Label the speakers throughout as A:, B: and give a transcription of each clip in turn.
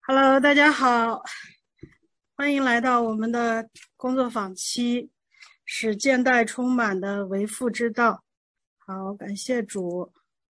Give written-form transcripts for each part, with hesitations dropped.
A: Hello，大家好，欢迎来到我们的工作坊期，使现代充满的为父之道。好，感谢主。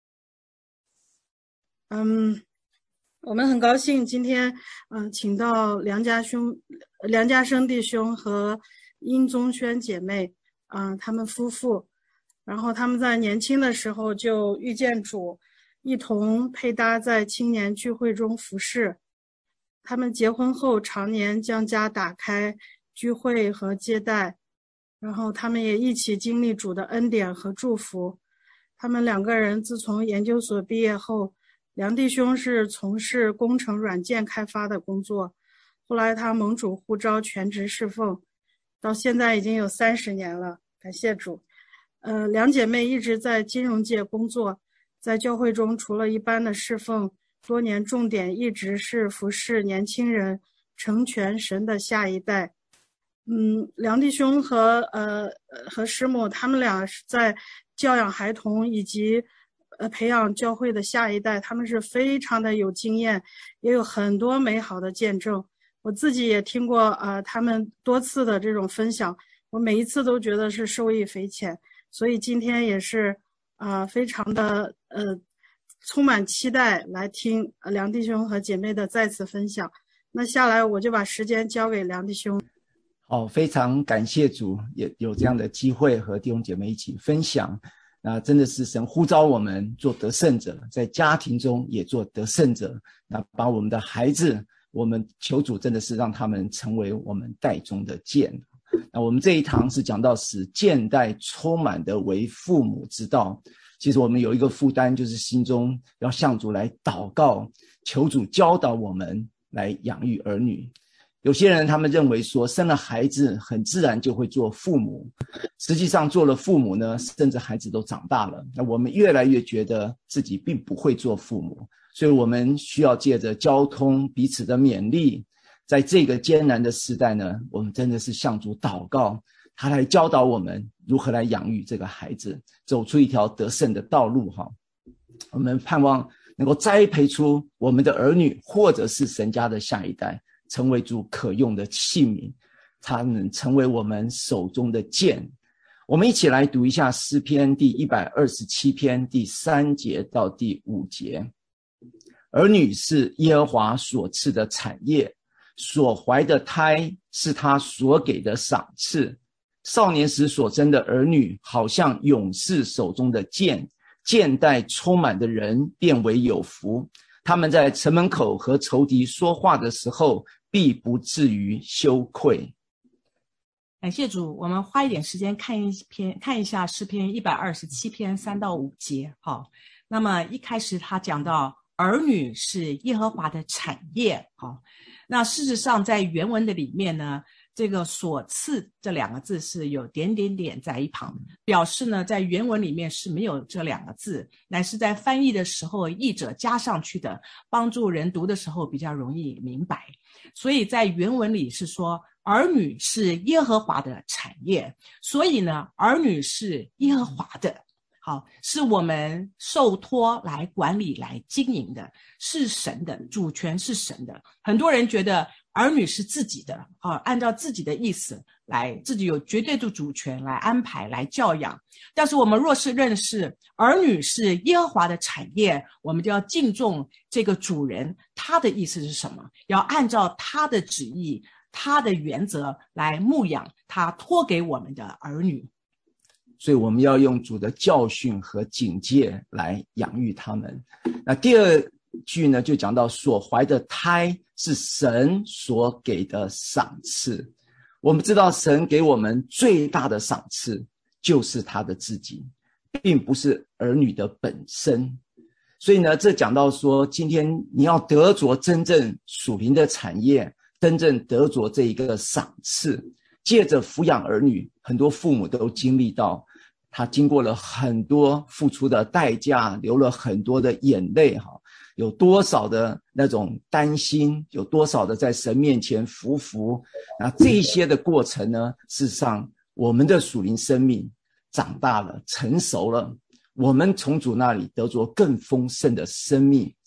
A: 我们很高兴今天请到梁家生弟兄和殷宗轩姐妹他们夫妇，然后他们在年轻的时候就遇见主，一同配搭在青年聚会中服侍。他们结婚后常年将家打开聚会和接待，然后他们也一起经历主的恩典和祝福。他们两个人自从研究所毕业后，梁弟兄是从事工程软件开发的工作，后来他蒙主呼召全职侍奉，到现在已经有30年了，感谢主。两姐妹一直在金融界工作，在教会中除了一般的侍奉，多年重点一直是服侍年轻人，成全神的下一代。梁弟兄和师母他们俩是在教养孩童以及培养教会的下一代，他们是非常的有经验，也有很多美好的见证。我自己也听过他们多次的这种分享，我每一次都觉得是受益匪浅，所以今天也是非常的充满期待来听梁弟兄和姐妹的再次分享。那下来我就把时间交给梁弟兄。
B: 非常感谢主，也有这样的机会和弟兄姐妹一起分享。那真的是神呼召我们做得胜者，在家庭中也做得胜者。那把我们的孩子，我们求主真的是让他们成为我们袋中的剑。那我们这一堂是讲到使现代充满的为父母之道。其实我们有一个负担，就是心中要向主来祷告，求主教导我们来养育儿女。有些人他们认为说生了孩子很自然就会做父母，实际上做了父母呢，甚至孩子都长大了，那我们越来越觉得自己并不会做父母，所以我们需要借着交通彼此的勉励，在这个艰难的时代呢，我们真的是向主祷告，他来教导我们如何来养育这个孩子，走出一条得胜的道路。我们盼望能够栽培出我们的儿女，或者是神家的下一代，成为主可用的器皿，他能成为我们手中的剑。我们一起来读一下诗篇第127篇第3节到第5节。儿女是耶和华所赐的产业，所怀的胎是他所给的赏赐。少年时所生的儿女，好像勇士手中的剑，剑带充满的人便为有福。他们在城门口和仇敌说话的时候，必不至于羞愧。
C: 感谢主，我们花一点时间看一下诗篇127篇3到5节。好，那么一开始他讲到儿女是耶和华的产业。好，那事实上在原文的里面呢，这个所赐这2个字是有点点点在一旁，表示呢在原文里面是没有这2个字，乃是在翻译的时候译者加上去的，帮助人读的时候比较容易明白。所以在原文里是说儿女是耶和华的产业，所以呢儿女是耶和华的，好，是我们受托来管理来经营的，是神的，主权是神的。很多人觉得儿女是自己的，按照自己的意思来，自己有绝对的主权来安排来教养。但是我们若是认识儿女是耶和华的产业，我们就要敬重这个主人，他的意思是什么，要按照他的旨意他的原则来牧养他托给我们的儿女。
B: 所以我们要用主的教训和警戒来养育他们。那第二句呢，就讲到所怀的胎是神所给的赏赐。我们知道神给我们最大的赏赐就是他的自己，并不是儿女的本身。所以呢，这讲到说今天你要得着真正属灵的产业，真正得着这一个赏赐，借着抚养儿女，很多父母都经历到他经过了很多付出的代价，流了很多的眼泪，有多少的那种担心，有多少的在神面前匍匐。那这一些的过程呢，事实上我们的属灵生命长大了，成熟了，我们从主那里得着更丰盛的生命，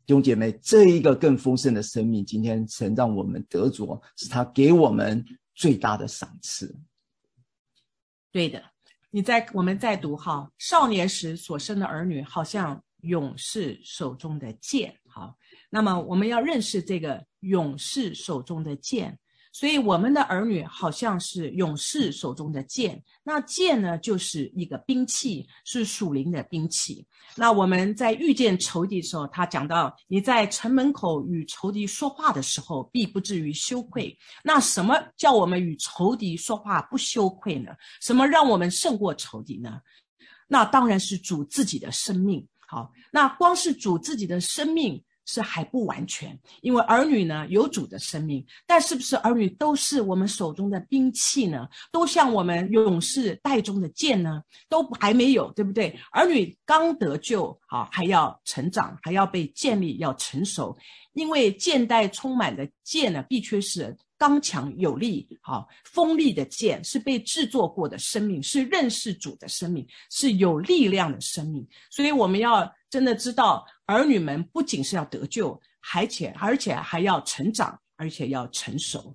B: 弟兄姐妹，这一个更丰盛的生命，今天神让我们得着，是他给我们最大的赏赐。
C: 对的，我们再读哈，少年时所生的儿女，好像勇士手中的剑。好，那么我们要认识这个勇士手中的剑，所以我们的儿女好像是勇士手中的剑。那剑呢，就是一个兵器，是属灵的兵器。那我们在遇见仇敌的时候，他讲到你在城门口与仇敌说话的时候，必不至于羞愧。那什么叫我们与仇敌说话不羞愧呢？什么让我们胜过仇敌呢？那当然是主自己的生命。好，那光是主自己的生命是还不完全，因为儿女呢有主的生命，但是不是儿女都是我们手中的兵器呢？都像我们勇士带中的剑呢？都还没有，对不对？儿女刚得救，好，还要成长，还要被建立，要成熟。因为剑带充满的剑呢，必须是刚强有力，好，锋利的剑，是被制作过的生命，是认识主的生命，是有力量的生命。所以我们要真的知道，儿女们不仅是要得救，而且还要成长，而且要成熟。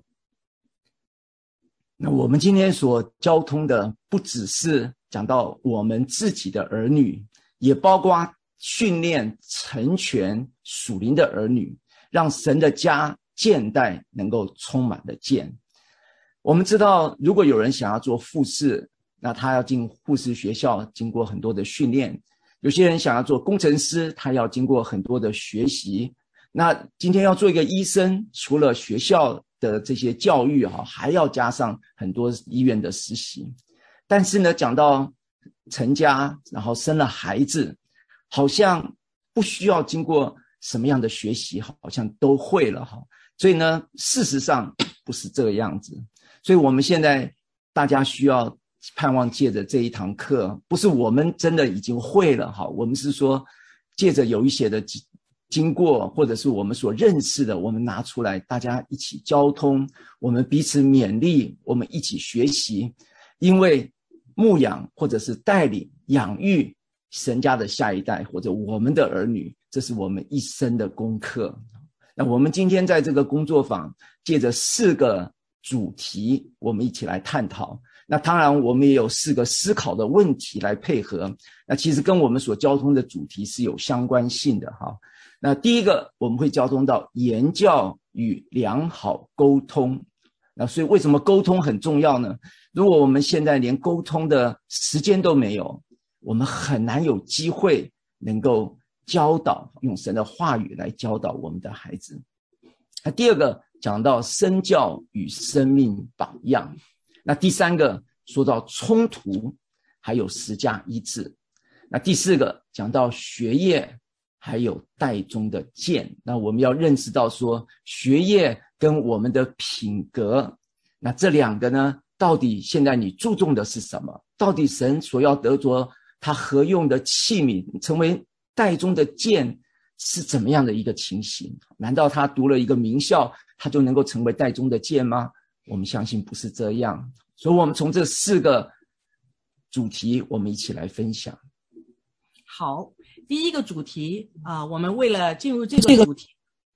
B: 那我们今天所交通的，不只是讲到我们自己的儿女，也包括训练成全属灵的儿女，让神的家剑带能够充满了剑。我们知道，如果有人想要做护士，那他要进护士学校，经过很多的训练。有些人想要做工程师，他要经过很多的学习。那今天要做一个医生，除了学校的这些教育还要加上很多医院的实习。但是呢，讲到成家，然后生了孩子，好像不需要经过什么样的学习，好像都会了。所以呢，事实上不是这个样子。所以我们现在大家需要盼望借着这一堂课，不是我们真的已经会了，我们是说借着有一些的经过，或者是我们所认识的，我们拿出来，大家一起交通，我们彼此勉励，我们一起学习。因为牧养或者是带领养育神家的下一代，或者我们的儿女，这是我们一生的功课。那我们今天在这个工作坊，借着4个主题，我们一起来探讨。那当然我们也有4个思考的问题来配合，那其实跟我们所交通的主题是有相关性的。那第一个我们会交通到言教与良好沟通。那所以为什么沟通很重要呢？如果我们现在连沟通的时间都没有，我们很难有机会能够教导，用神的话语来教导我们的孩子。那第二个讲到身教与生命榜样。那第3个说到冲突，还有10架医治。那第4个讲到学业，还有带中的剑。那我们要认识到说，学业跟我们的品格，那这2个呢，到底现在你注重的是什么？到底神所要得着他合用的器皿，成为带中的剑，是怎么样的一个情形？难道他读了一个名校，他就能够成为带中的剑吗？我们相信不是这样。所以我们从这4个主题，我们一起来分享。
C: 好，第一个主题我们为了进入这个主题，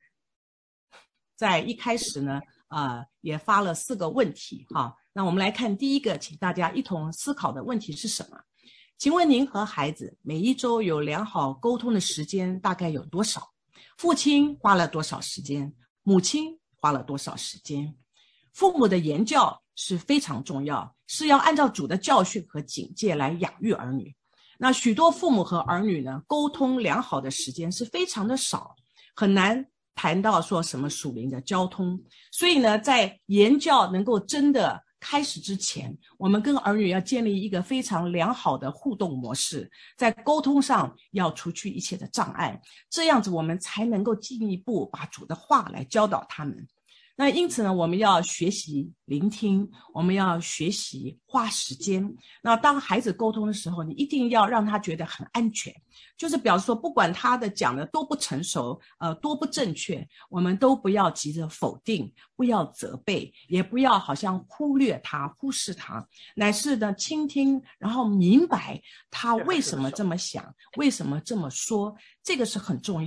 C: 在一开始呢也发了4个问题。那我们来看第一个，请大家一同思考的问题是什么？请问您和孩子每一周有良好沟通的时间大概有多少？父亲花了多少时间？母亲花了多少时间？父母的言教是非常重要，是要按照主的教训和警戒来养育儿女。那许多父母和儿女呢，沟通良好的时间是非常的少，很难谈到说什么属灵的交通。所以呢，在言教能够真的开始之前，我们跟儿女要建立一个非常良好的互动模式，在沟通上要除去一切的障碍，这样子我们才能够进一步把主的话来教导他们。那因此呢，我们要学习聆听，我们要学习花时间。那当孩子沟通的时候，你一定要让他觉得很安全，就是表示说，不管他的讲的多不成熟，多不正确，我们都不要急着否定，不要责备，也不要好像忽略他、忽视他，乃是呢倾听，然后明白他为什么这么想，为什么这么说，这个是很重要的。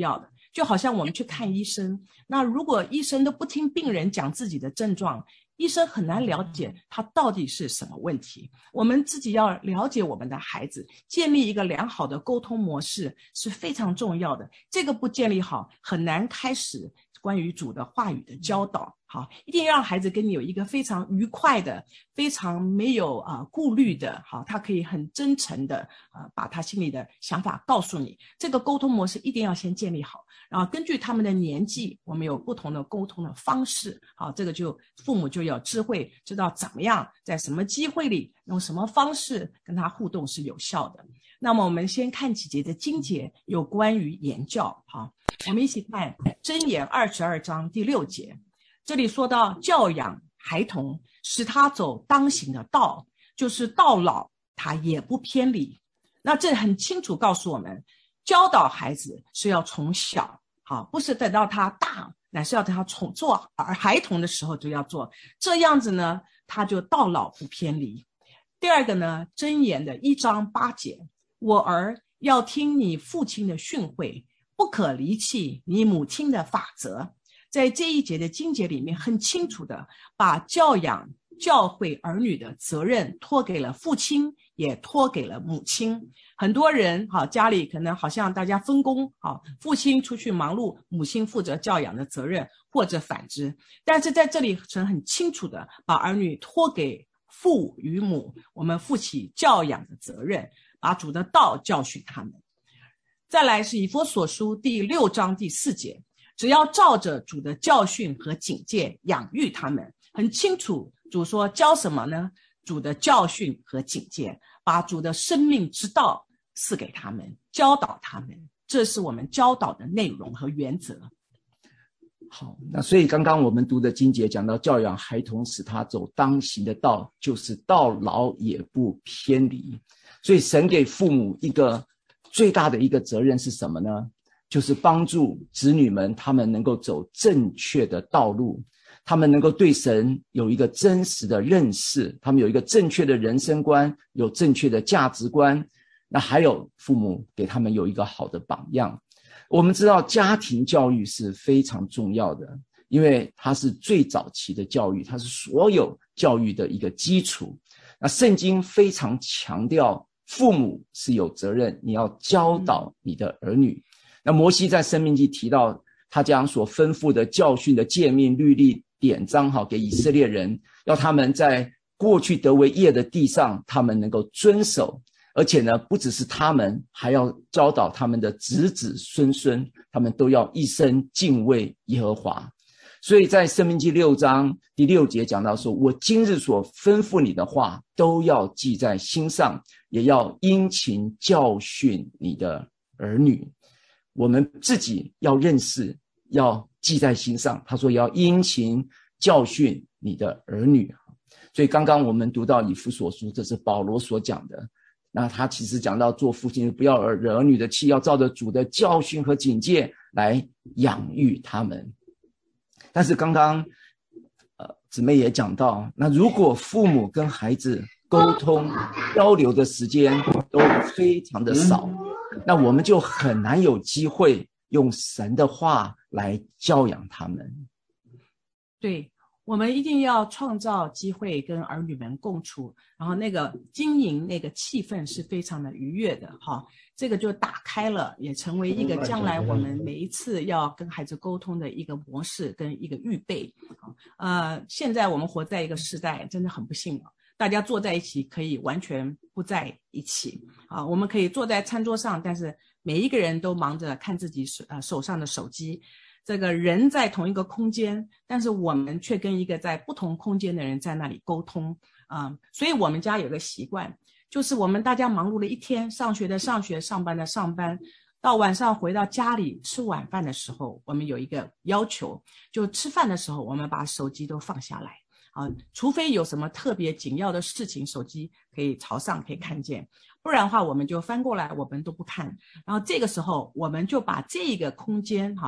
C: 就好像我们去看医生，那如果医生都不听病人讲自己的症状，医生很难了解他到底是什么问题。我们自己要了解我们的孩子，建立一个良好的沟通模式是非常重要的。这个不建立好，很难开始关于主的话语的教导。好，一定要让孩子跟你有一个非常愉快的、非常没有顾虑的，好，他可以很真诚的把他心里的想法告诉你。这个沟通模式一定要先建立好，然后根据他们的年纪，我们有不同的沟通的方式。好，这个就父母就有智慧，知道怎么样在什么机会里用什么方式跟他互动是有效的。那么我们先看几节的经节，有关于言教。好，我们一起看箴言22章第6节。这里说到教养孩童，使他走当行的道，就是到老他也不偏离。那这很清楚告诉我们，教导孩子是要从小，好，不是等到他大，乃是要等他做孩童的时候就要做，这样子呢，他就到老不偏离。第二个呢，箴言的1章8节，我儿要听你父亲的训诲，不可离弃你母亲的法则。在这一节的经节里面，很清楚的把教养教诲儿女的责任托给了父亲，也托给了母亲。很多人家里可能好像大家分工，父亲出去忙碌，母亲负责教养的责任，或者反之。但是在这里神很清楚的把儿女托给父与母，我们负起教养的责任，把主的道教训他们。再来是以弗所书第6章第4节，只要照着主的教训和警戒养育他们。很清楚，主说教什么呢？主的教训和警戒，把主的生命之道赐给他们，教导他们，这是我们教导的内容和原则。
B: 好，那所以刚刚我们读的经节讲到教养孩童，使他走当行的道，就是到老也不偏离。所以神给父母一个最大的一个责任是什么呢？就是帮助子女们他们能够走正确的道路，他们能够对神有一个真实的认识，他们有一个正确的人生观，有正确的价值观。那还有父母给他们有一个好的榜样。我们知道家庭教育是非常重要的，因为它是最早期的教育，它是所有教育的一个基础。那圣经非常强调父母是有责任，你要教导你的儿女。那摩西在申命记提到，他将所吩咐的教训的诫命律例典章给以色列人，要他们在过去得为业的地上，他们能够遵守。而且呢，不只是他们，还要教导他们的子子孙孙，他们都要一生敬畏耶和华。所以在申命记6章第6节讲到说，我今日所吩咐你的话都要记在心上，也要殷勤教训你的儿女。我们自己要认识，要记在心上。他说要殷勤教训你的儿女。所以刚刚我们读到以弗所书，这是保罗所讲的。那他其实讲到做父亲不要惹儿女的气，要照着主的教训和警戒来养育他们。但是刚刚姊妹也讲到，那如果父母跟孩子沟通交流的时间都非常的少，那我们就很难有机会用神的话来教养他们。
C: 对，我们一定要创造机会跟儿女们共处，然后那个经营那个气氛是非常的愉悦的哈。这个就打开了，也成为一个将来我们每一次要跟孩子沟通的一个模式跟一个预备。现在我们活在一个时代，真的很不幸，大家坐在一起可以完全不在一起啊。我们可以坐在餐桌上，但是每一个人都忙着看自己手上的手机。这个人在同一个空间，但是我们却跟一个在不同空间的人在那里沟通所以我们家有个习惯，就是我们大家忙碌了一天，上学的上学，上班的上班，到晚上回到家里吃晚饭的时候，我们有一个要求，就吃饭的时候我们把手机都放下来除非有什么特别紧要的事情，手机可以朝上可以看见，不然的话我们就翻过来，我们都不看。然后这个时候我们就把这个空间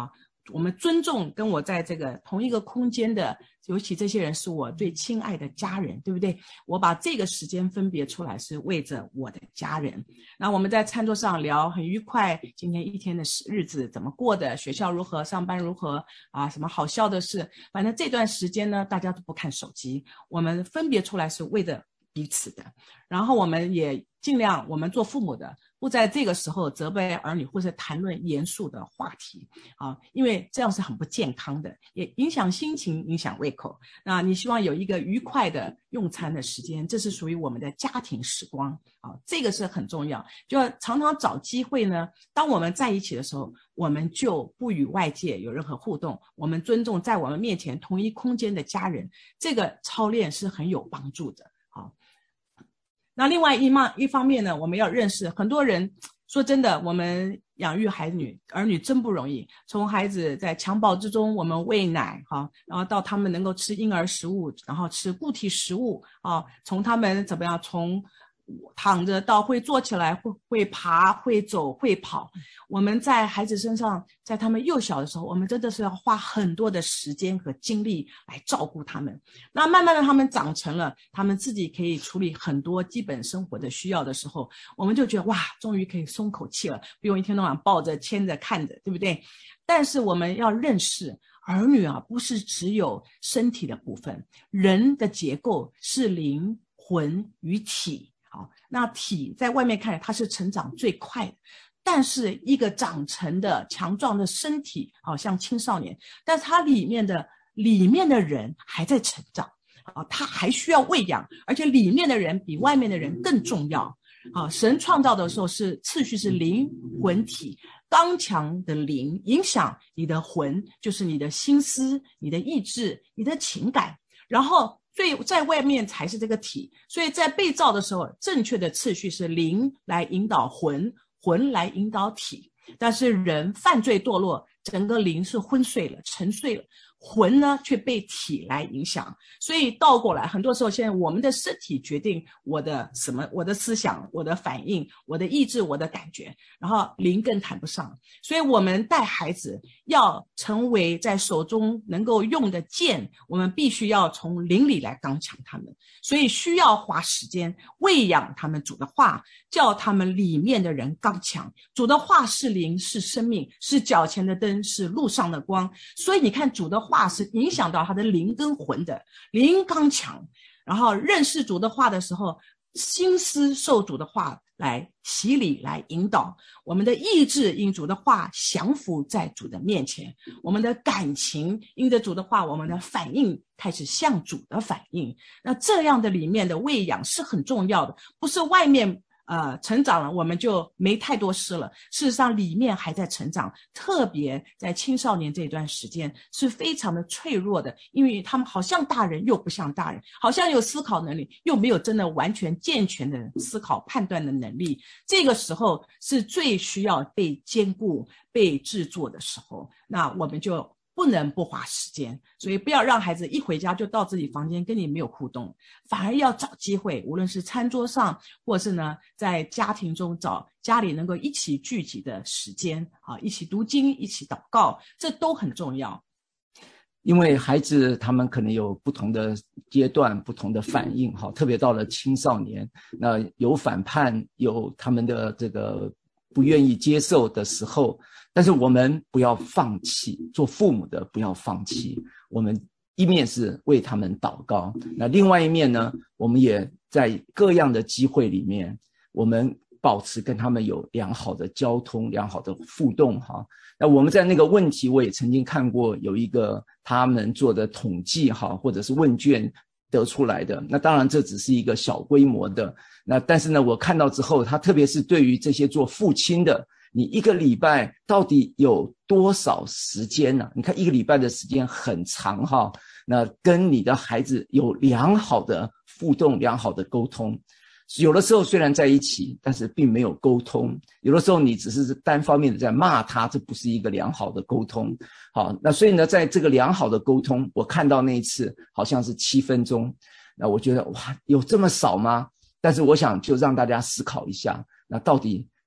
C: 我们尊重跟我在这个同一个空间的，尤其这些人是我最亲爱的家人，对不对？我把这个时间分别出来，是为着我的家人。然后我们在餐桌上聊很愉快，今天一天的日子怎么过的，学校如何，上班如何啊，什么好笑的事，反正这段时间呢，大家都不看手机，我们分别出来是为着彼此的。然后我们也尽量，我们做父母的不在这个时候责备儿女或者谈论严肃的话题啊，因为这样是很不健康的，也影响心情，影响胃口。那你希望有一个愉快的用餐的时间，这是属于我们的家庭时光啊，这个是很重要。就要常常找机会呢，当我们在一起的时候，我们就不与外界有任何互动，我们尊重在我们面前同一空间的家人，这个操练是很有帮助的。那另外一方面呢，我们要认识很多人，说真的，我们养育儿女真不容易，从孩子在襁褓之中我们喂奶然后到他们能够吃婴儿食物，然后吃固体食物从他们怎么样，从躺着到会坐起来，会爬，会走，会跑，我们在孩子身上，在他们幼小的时候，我们真的是要花很多的时间和精力来照顾他们。那慢慢的他们长成了，他们自己可以处理很多基本生活的需要的时候，我们就觉得哇，终于可以松口气了，不用一天到晚抱着牵着看着，对不对？但是我们要认识儿女不是只有身体的部分，人的结构是灵魂与体。那体在外面看它是成长最快的，但是一个长成的强壮的身体像青少年，但是它里面的人还在成长他还需要喂养，而且里面的人比外面的人更重要神创造的时候是次序是灵魂体，刚强的灵影响你的魂，就是你的心思，你的意志，你的情感，然后所以在外面才是这个体，所以在被造的时候，正确的次序是灵来引导魂，魂来引导体。但是人犯罪堕落，整个灵是昏睡了，沉睡了，魂呢却被体来影响。所以倒过来，很多时候现在我们的身体决定我的思想，我的反应，我的意志，我的感觉，然后灵更谈不上。所以我们带孩子要成为在手中能够用的剑，我们必须要从灵里来刚强他们，所以需要花时间喂养他们主的话，叫他们里面的人刚强。主的话是灵，是生命，是脚前的灯，是路上的光。所以你看主的话是影响到他的灵跟魂的，灵刚强，然后认识主的话的时候，心思受主的话来洗礼，来引导我们的意志，因主的话降服在主的面前，我们的感情因着主的话，我们的反应开始向主的反应。那这样的里面的喂养是很重要的，不是外面成长了我们就没太多事了，事实上里面还在成长，特别在青少年这段时间是非常的脆弱的，因为他们好像大人又不像大人，好像有思考能力又没有真的完全健全的思考判断的能力，这个时候是最需要被兼顾被制作的时候，那我们就不能不花时间，所以不要让孩子一回家就到自己房间跟你没有互动，反而要找机会，无论是餐桌上或是呢在家庭中找家里能够一起聚集的时间一起读经，一起祷告，这都很重要。
B: 因为孩子他们可能有不同的阶段，不同的反应特别到了青少年，那有反叛，有他们的这个不愿意接受的时候，但是我们不要放弃，做父母的不要放弃，我们一面是为他们祷告，那另外一面呢，我们也在各样的机会里面，我们保持跟他们有良好的交通，良好的互动那我们在那个问题，我也曾经看过有一个他们做的统计或者是问卷得出来的，那当然这只是一个小规模的，那但是呢我看到之后，他特别是对于这些做父亲的，你一个礼拜到底有多少时间呢？你看一个礼拜的时间很长那跟你的孩子有良好的互动，良好的沟通。有的时候虽然在一起，但是并没有沟通，有的时候你只是单方面的在骂他，这不是一个良好的沟通。好，那所以呢在这个良好的沟通，我看到那一次好像是7分钟，那我觉得哇，有这么少吗？但是我想就让大家思考一下，那到底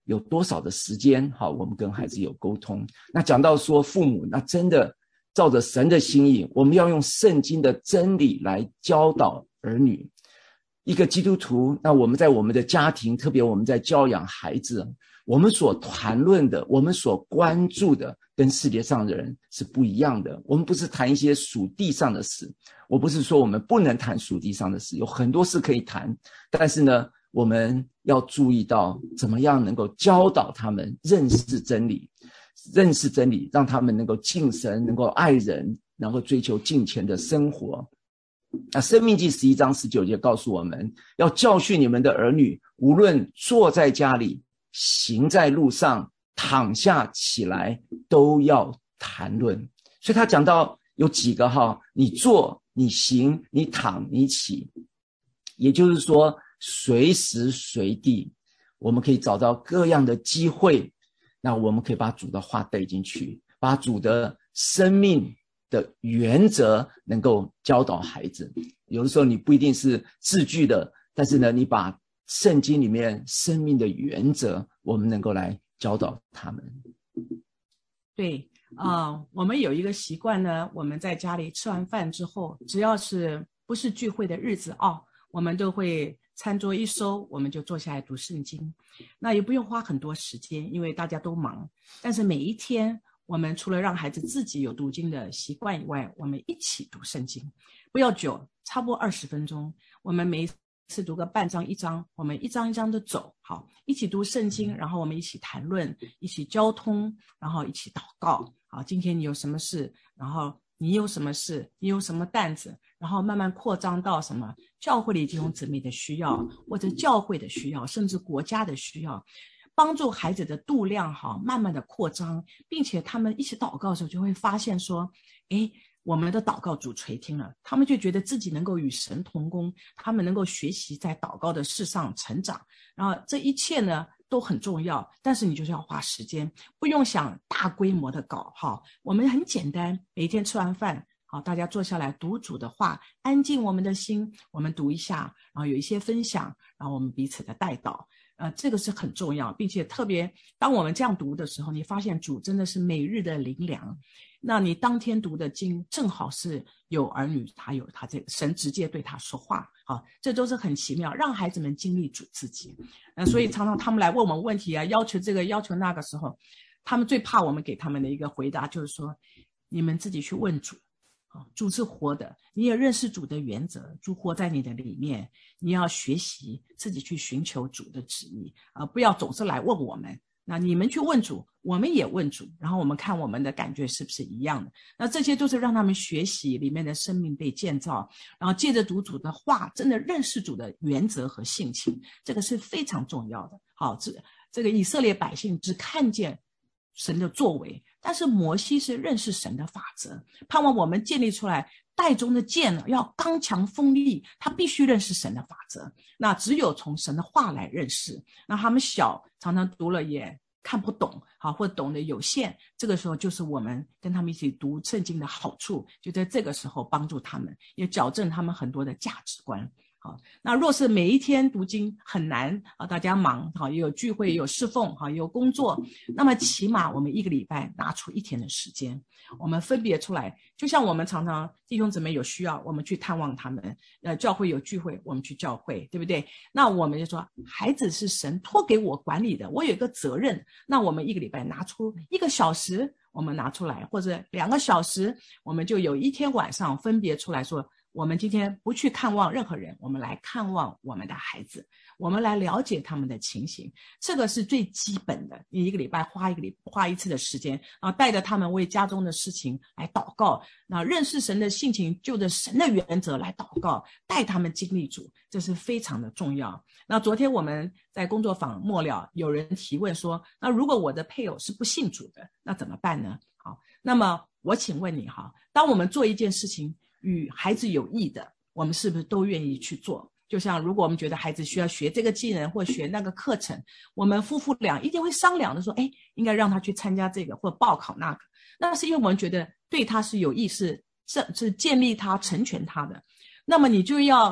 B: 有多少的时间我们跟孩子有沟通。那讲到说父母，那真的照着神的心意，我们要用圣经的真理来教导儿女。一个基督徒，那我们在我们的家庭，特别我们在教养孩子，我们所谈论的，我们所关注的跟世界上的人是不一样的。我们不是谈一些属地上的事，我不是说我们不能谈属地上的事，有很多事可以谈，但是呢，我们要注意到怎么样能够教导他们认识真理，让他们能够敬神，能够爱人，能够追求敬虔的生活。那申命记11章19节告诉我们，要教训你们的儿女，无论坐在家里，行在路上，躺下起来，都要谈论。所以他讲到有几个你坐，你行，你躺，你起，也就是说随时随地我们可以找到各样的机会，那我们可以把主的话带进去，把主的生命的原则能够教导孩子。有的时候你不一定是字句的，但是呢，你把圣经里面生命的原则，我们能够来教导他们。
C: 对我们有一个习惯呢，我们在家里吃完饭之后，只要是不是聚会的日子我们都会餐桌一收，我们就坐下来读圣经。那也不用花很多时间，因为大家都忙，但是每一天我们除了让孩子自己有读经的习惯以外，我们一起读圣经，不要久，差不多20分钟，我们每一次读个半章一章，我们一章一章的走，好，一起读圣经，然后我们一起谈论，一起交通，然后一起祷告。好，今天你有什么事，然后你有什么事，你有什么担子，然后慢慢扩张到什么教会里弟兄姊妹的需要，或者教会的需要，甚至国家的需要，帮助孩子的度量慢慢的扩张，并且他们一起祷告的时候就会发现说，我们的祷告主垂听了，他们就觉得自己能够与神同工，他们能够学习在祷告的事上成长，然后这一切呢都很重要，但是你就是要花时间，不用想大规模的搞我们很简单，每天吃完饭大家坐下来读主的话，安静我们的心，我们读一下，然后有一些分享，然后我们彼此的代祷，这个是很重要，并且特别当我们这样读的时候，你发现主真的是每日的灵粮。那你当天读的经正好是有儿女，他这个神直接对他说话，这都是很奇妙，让孩子们经历主自己。所以常常他们来问我们问题要求这个要求那个时候，他们最怕我们给他们的一个回答就是说，你们自己去问主，主是活的，你也认识主的原则，主活在你的里面，你要学习自己去寻求主的旨意，不要总是来问我们。那你们去问主，我们也问主，然后我们看我们的感觉是不是一样的。那这些都是让他们学习里面的生命被建造，然后借着读主的话，真的认识主的原则和性情，这个是非常重要的。好，这个以色列百姓只看见神的作为，但是摩西是认识神的法则，盼望我们建立出来袋中的剑呢，要刚强锋利，他必须认识神的法则。那只有从神的话来认识。那他们小，常常读了也看不懂，或懂得有限。这个时候就是我们跟他们一起读圣经的好处，就在这个时候帮助他们，也矫正他们很多的价值观。那若是每一天读经很难大家忙也有聚会，也有侍奉也有工作，那么起码我们一个礼拜拿出1天的时间，我们分别出来，就像我们常常弟兄姊妹有需要，我们去探望他们，教会有聚会，我们去教会，对不对？那我们就说，孩子是神托给我管理的，我有一个责任，那我们一个礼拜拿出1个小时，我们拿出来，或者2个小时，我们就有1天晚上分别出来说，我们今天不去看望任何人，我们来看望我们的孩子，我们来了解他们的情形，这个是最基本的。你一个礼拜花1次的时间，然后带着他们为家中的事情来祷告，那认识神的性情，就着神的原则来祷告，带他们经历主，这是非常的重要。那昨天我们在工作坊末了，有人提问说，那如果我的配偶是不信主的，那怎么办呢？好，那么我请问你当我们做一件事情与孩子有益的，我们是不是都愿意去做？就像如果我们觉得孩子需要学这个技能或学那个课程，我们夫妇俩一定会商量的说，应该让他去参加这个或报考那个，那是因为我们觉得对他是有益，是建立他成全他的。那么你就要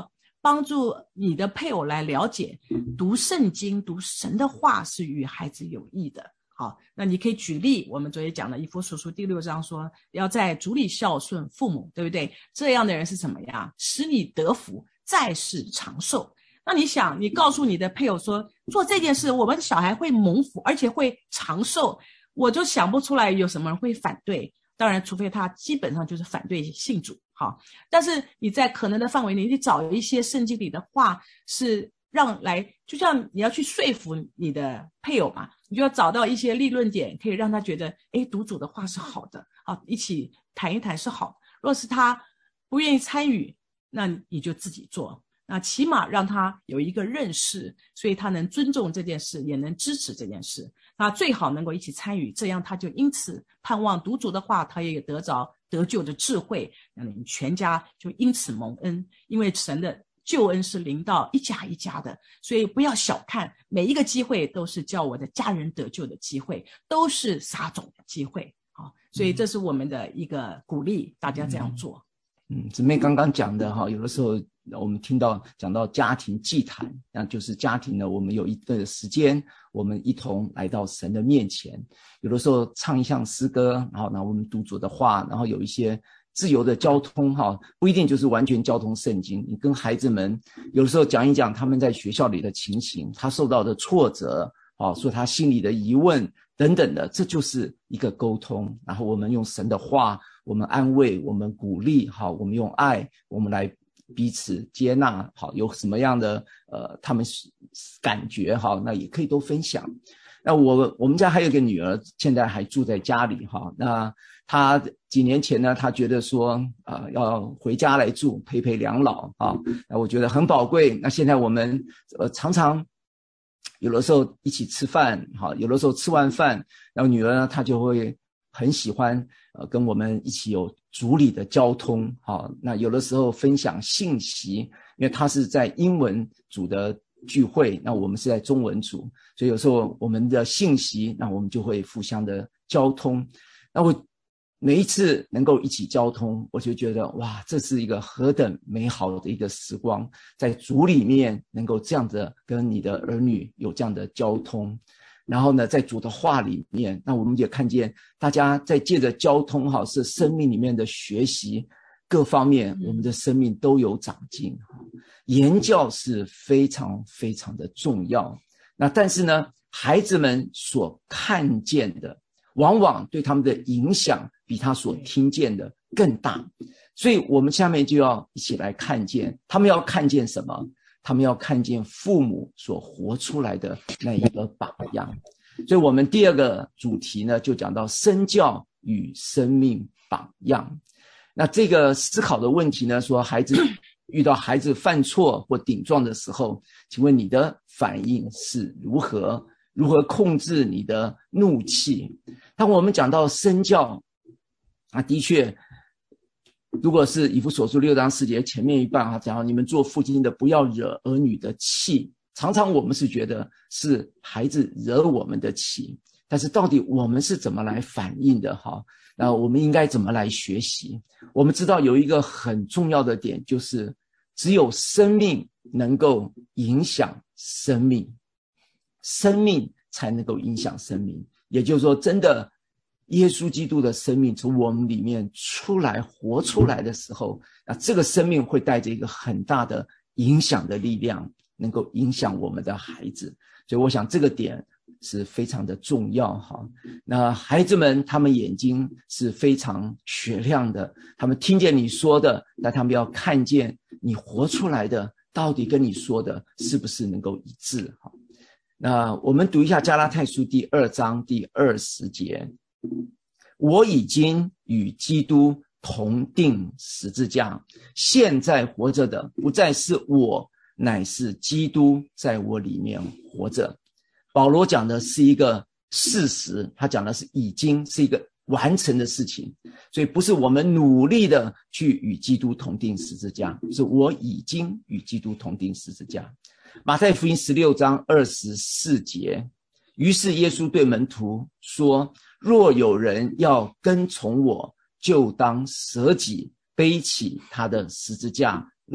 C: 帮助你的配偶来了解读圣经、读神的话是与孩子有益的。好，那你可以举例，我们昨天讲的以弗所书第6章说，要在主里孝顺父母，对不对？这样的人是什么呀？使你得福，在世长寿。那你想，你告诉你的配偶说，做这件事，我们的小孩会蒙福，而且会长寿，我就想不出来有什么人会反对。当然，除非他基本上就是反对信主。好，但是你在可能的范围内，你找一些圣经里的话是让来，就像你要去说服你的配偶嘛，你就要找到一些立论点，可以让他觉得，读主的话是好的，好，一起谈一谈是好。若是他不愿意参与，那你就自己做。那起码让他有一个认识，所以他能尊重这件事，也能支持这件事。那最好能够一起参与，这样他就因此盼望读主的话，他也得着得救的智慧，那你们全家就因此蒙恩。因为神的救恩是临到一家一家的，所以不要小看每一个机会，都是叫我的家人得救的机会，都是撒种的机会。好，所以这是我们的一个鼓励，大家这样做。
B: 姊妹刚刚讲的有的时候我们讲到家庭祭坛，那就是家庭呢，我们有一段时间，我们一同来到神的面前，有的时候唱一项诗歌，然后我们读主的话，然后有一些自由的交通不一定就是完全交通圣经，你跟孩子们有的时候讲一讲他们在学校里的情形，他受到的挫折，说他心里的疑问等等的，这就是一个沟通。然后我们用神的话，我们安慰，我们鼓励，我们用爱，我们来彼此接纳，有什么样的他们感觉那也可以都分享。那我们家还有一个女儿，现在还住在家里那她几年前呢，她觉得说要回家来住，陪两老那我觉得很宝贵。那现在我们常常有的时候一起吃饭有的时候吃完饭，然后女儿呢她就会很喜欢跟我们一起有组里的交通那有的时候分享信息，因为她是在英文组的聚会，那我们是在中文组，所以有时候我们的信息，那我们就会互相的交通。那我每一次能够一起交通，我就觉得哇，这是一个何等美好的一个时光，在组里面能够这样的跟你的儿女有这样的交通。然后呢，在主的话里面，那我们也看见大家在借着交通是生命里面的学习，各方面我们的生命都有长进。言教是非常非常的重要。那但是呢，孩子们所看见的往往对他们的影响比他所听见的更大，所以我们下面就要一起来看见，他们要看见什么？他们要看见父母所活出来的那一个榜样。所以我们第二个主题呢，就讲到身教与生命榜样。那这个思考的问题呢，说遇到孩子犯错或顶撞的时候，请问你的反应是如何？如何控制你的怒气？当我们讲到身教，的确如果是以弗所书6章4节前面一半讲到你们做父亲的不要惹儿女的气，常常我们是觉得是孩子惹我们的气，但是到底我们是怎么来反应的那我们应该怎么来学习？我们知道有一个很重要的点，就是只有生命能够影响生命，生命才能够影响生命。也就是说，真的耶稣基督的生命从我们里面出来活出来的时候，那这个生命会带着一个很大的影响的力量，能够影响我们的孩子。所以我想这个点是非常的重要那孩子们他们眼睛是非常雪亮的，他们听见你说的，但他们要看见你活出来的到底跟你说的是不是能够一致那我们读一下加拉太书第2章第20节，我已经与基督同定十字架，现在活着的不再是我，乃是基督在我里面活着。保罗讲的是一个事实，他讲的是已经是一个完成的事情，所以不是我们努力的去与基督同定十字架，是我已经与基督同定十字架。马太福音16章24节，于是耶稣对门徒说，若有人要跟从我，就当舍己，背起他的十字架来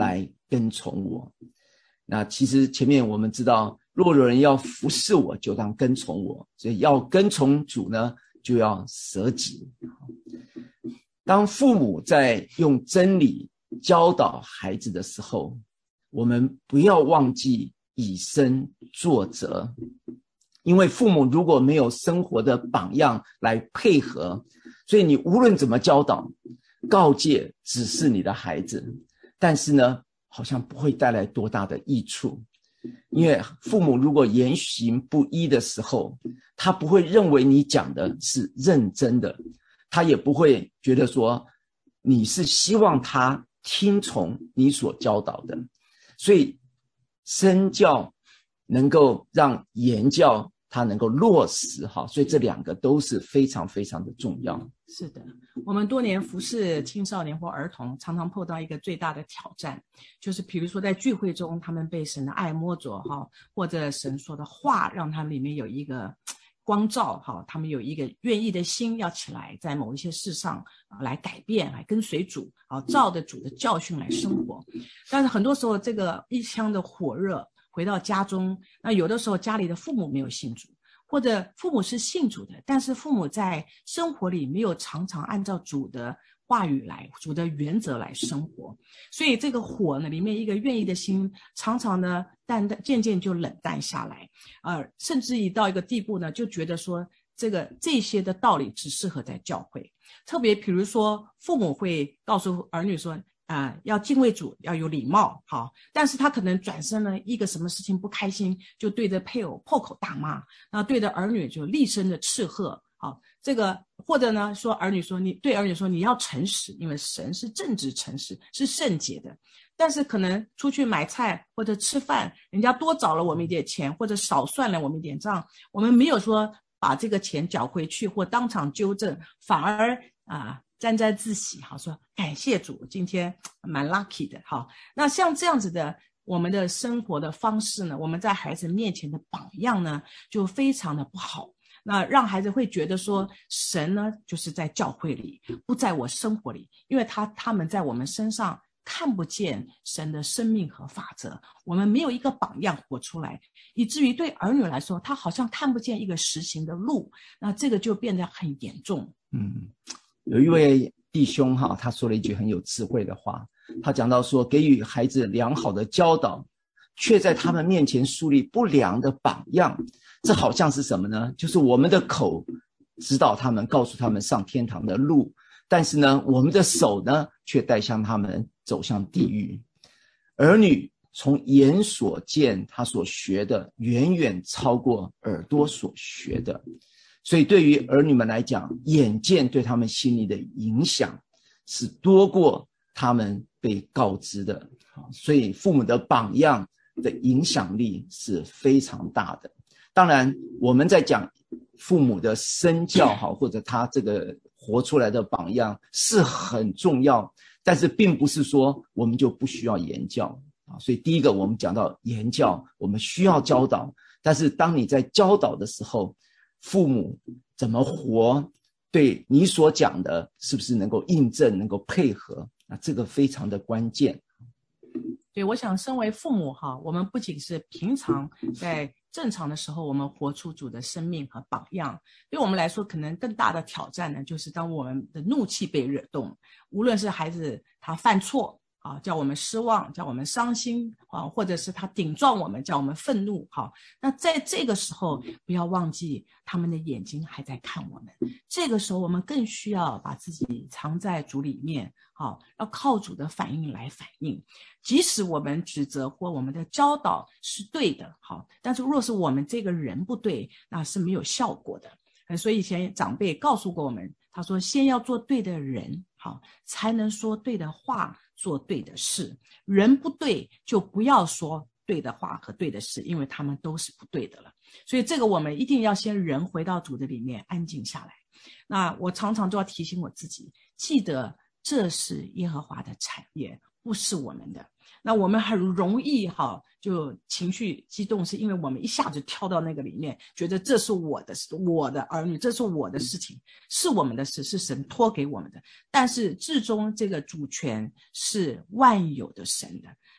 B: 跟从我。那其实前面我们知道，若有人要服侍我，就当跟从我。所以要跟从主呢，就要舍己。当父母在用真理教导孩子的时候，我们不要忘记以身作则。因为父母如果没有生活的榜样来配合，所以你无论怎么教导、告诫、指示你的孩子，但是呢，好像不会带来多大的益处。因为父母如果言行不一的时候，他不会认为你讲的是认真的，他也不会觉得说你是希望他听从你所教导的。所以身教能够让言教它能够落实，所以这两个都是非常非常的重要。
C: 是的，我们多年服侍青少年或儿童，常常碰到一个最大的挑战，就是比如说在聚会中，他们被神的爱摸着，或者神说的话让他们里面有一个光照，他们有一个愿意的心要起来，在某一些事上来改变，来跟随主，照着主的教训来生活。但是很多时候这个一腔的火热回到家中，那有的时候家里的父母没有信主，或者父母是信主的，但是父母在生活里没有常常按照主的话语来、主的原则来生活，所以这个火呢，里面一个愿意的心，常常呢渐渐就冷淡下来，甚至于到一个地步呢，就觉得说这些的道理只适合在教会。特别比如说，父母会告诉儿女说，要敬畏主，要有礼貌，但是他可能转身呢，一个什么事情不开心，就对着配偶破口大骂，然后对着儿女就厉声的斥喝，这个或者呢说对儿女说你要诚实，因为神是正直诚实，是圣洁的。但是可能出去买菜或者吃饭，人家多找了我们一点钱，或者少算了我们一点账，我们没有说把这个钱缴回去或当场纠正，反而沾沾自喜，说感谢主，今天蛮 lucky 的。那像这样子的我们的生活的方式呢，我们在孩子面前的榜样呢，就非常的不好。那让孩子会觉得说，神呢就是在教会里，不在我生活里，因为他们在我们身上看不见神的生命和法则，我们没有一个榜样活出来，以至于对儿女来说，他好像看不见一个实行的路，那这个就变得很严重。
B: 有一位弟兄他说了一句很有智慧的话，他讲到说，给予孩子良好的教导，却在他们面前树立不良的榜样，这好像是什么呢？就是我们的口指导他们，告诉他们上天堂的路，但是呢，我们的手呢，却带向他们走向地狱。儿女从眼所见，他所学的远远超过耳朵所学的，所以对于儿女们来讲，眼见对他们心里的影响是多过他们被告知的，所以父母的榜样的影响力是非常大的。当然我们在讲父母的身教或者他这个活出来的榜样是很重要，但是并不是说我们就不需要言教。所以第一个我们讲到言教，我们需要教导，但是当你在教导的时候，父母怎么活，对你所讲的是不是能够印证，能够配合，这个非常的关键。
C: 对，我想身为父母我们不仅是平常在正常的时候我们活出主的生命和榜样，对我们来说可能更大的挑战呢，就是当我们的怒气被惹动，无论是孩子他犯错叫我们失望，叫我们伤心或者是他顶撞我们，叫我们愤怒那在这个时候不要忘记他们的眼睛还在看我们，这个时候我们更需要把自己藏在主里面要靠主的反应来反应。即使我们指责或我们的教导是对的但是若是我们这个人不对，那是没有效果的。所以以前长辈告诉过我们，他说先要做对的人才能说对的话，做对的事。人不对就不要说对的话和对的事，因为他们都是不对的了。所以这个我们一定要先人回到主的里面安静下来。那我常常就要提醒我自己，记得这是耶和华的产业，不是我们的。那我们很容易就情绪激动，是因为我们一下子跳到那个里面，觉得这是我的儿女，这是我的事情，是我们的事，是神托给我们的。但是至终这个主权是万有的神的，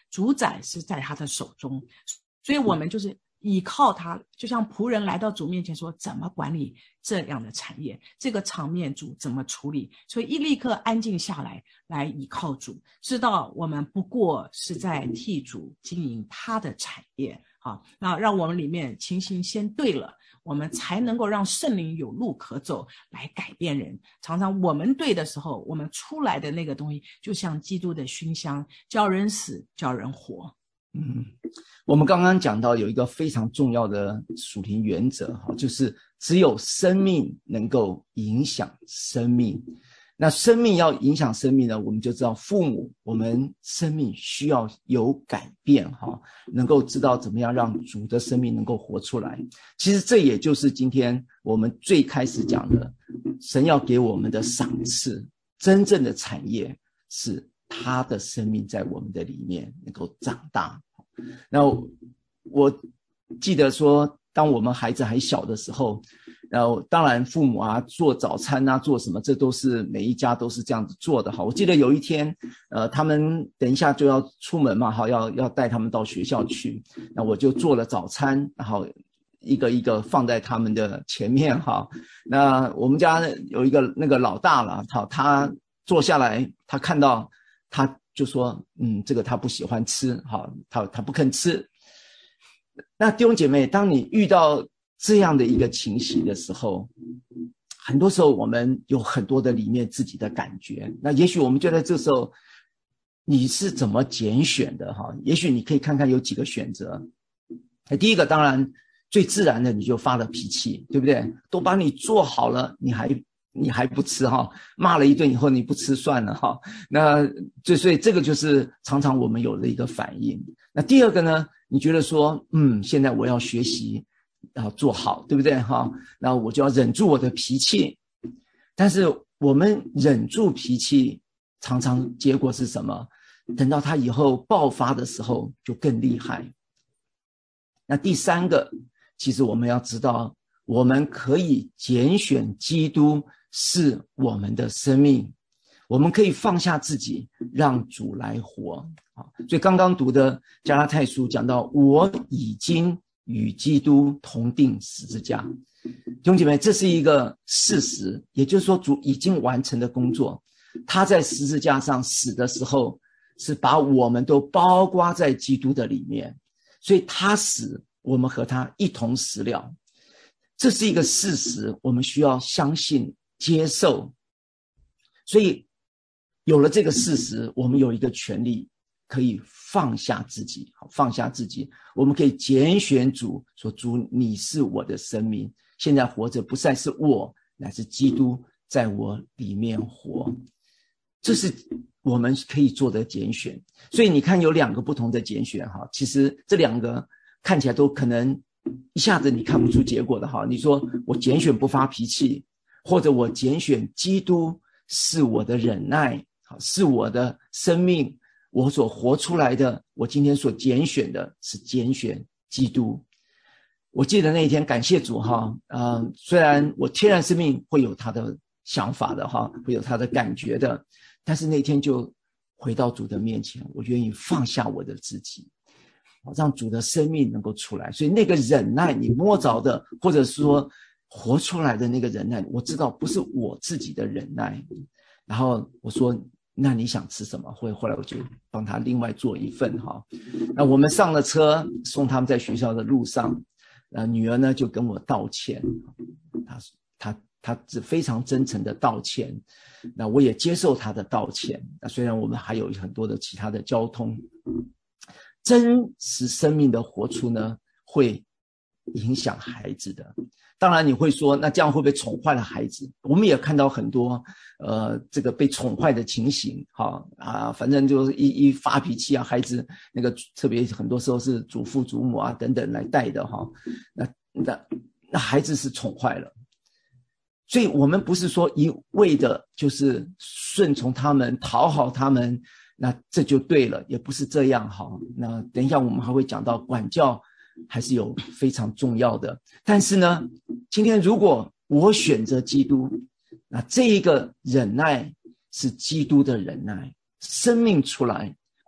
C: 主宰是在他的手中，所以我们就是依靠他，就像仆人来到主面前说怎么管理这样的产业，这个场面主怎么处理，所以立刻安静下来依靠主，知道我们不过是在替主经营他的产业。好，那让我们里面情形先对了，我们才能够让圣灵有路可走，来改变人。常常我们对的时候，我们出来的那个东西就像基督的熏香，叫人死，叫人活。
B: 我们刚刚讲到有一个非常重要的属灵原则，就是只有生命能够影响生命。那生命要影响生命呢，我们就知道父母，我们生命需要有改变，能够知道怎么样让主的生命能够活出来。其实这也就是今天我们最开始讲的，神要给我们的赏赐，真正的产业是他的生命在我们的里面能够长大。那我记得说，当我们孩子还小的时候，然后当然父母啊做早餐啊做什么，这都是每一家都是这样子做的。我记得有一天他们等一下就要出门嘛，要带他们到学校去，那我就做了早餐，然后一个一个放在他们的前面。那我们家有一个那个老大了，他坐下来，他看到他就说这个他不喜欢吃，他不肯吃。那弟兄姐妹，当你遇到这样的一个情形的时候，很多时候我们有很多的里面自己的感觉，那也许我们就在这时候，你是怎么拣选的也许你可以看看有几个选择。第一个当然最自然的，你就发了脾气，对不对？都把你做好了，你还不吃骂了一顿以后你不吃算了那所以这个就是常常我们有的一个反应。那第二个呢，你觉得说现在我要学习要做好，对不对那我就要忍住我的脾气。但是我们忍住脾气，常常结果是什么？等到他以后爆发的时候就更厉害。那第三个，其实我们要知道，我们可以拣选基督是我们的生命，我们可以放下自己，让主来活。所以刚刚读的加拉太书讲到，我已经与基督同定十字架。弟兄姐妹，这是一个事实，也就是说主已经完成的工作。他在十字架上死的时候，是把我们都包括在基督的里面，所以他死，我们和他一同死了。这是一个事实，我们需要相信接受。所以有了这个事实，我们有一个权利可以放下自己，放下自己，我们可以拣选主，说主你是我的生命，现在活着不再是我，乃是基督在我里面活。这是我们可以做的拣选。所以你看有两个不同的拣选其实这两个看起来都可能一下子你看不出结果的你说我拣选不发脾气，或者我拣选基督是我的忍耐，是我的生命，我所活出来的，我今天所拣选的是拣选基督。我记得那一天感谢主虽然我天然生命会有他的想法的会有他的感觉的，但是那天就回到主的面前，我愿意放下我的自己，让主的生命能够出来。所以那个忍耐你摸着的，或者说活出来的那个忍耐，我知道不是我自己的忍耐。然后我说那你想吃什么？后来我就帮他另外做一份那我们上了车，送他们在学校的路上，女儿呢就跟我道歉，她非常真诚的道歉，那我也接受她的道歉。那虽然我们还有很多的其他的交通，真实生命的活出呢，会影响孩子的。当然你会说，那这样会不会宠坏了孩子？我们也看到很多这个被宠坏的情形反正就是一发脾气孩子那个特别很多时候是祖父祖母等等来带的那孩子是宠坏了。所以我们不是说一味的就是顺从他们，讨好他们，那这就对了，也不是这样那等一下我们还会讲到管教还是有非常重要的。但是呢，今天如果我选择基督，那这一个忍耐是基督的忍耐，生命出来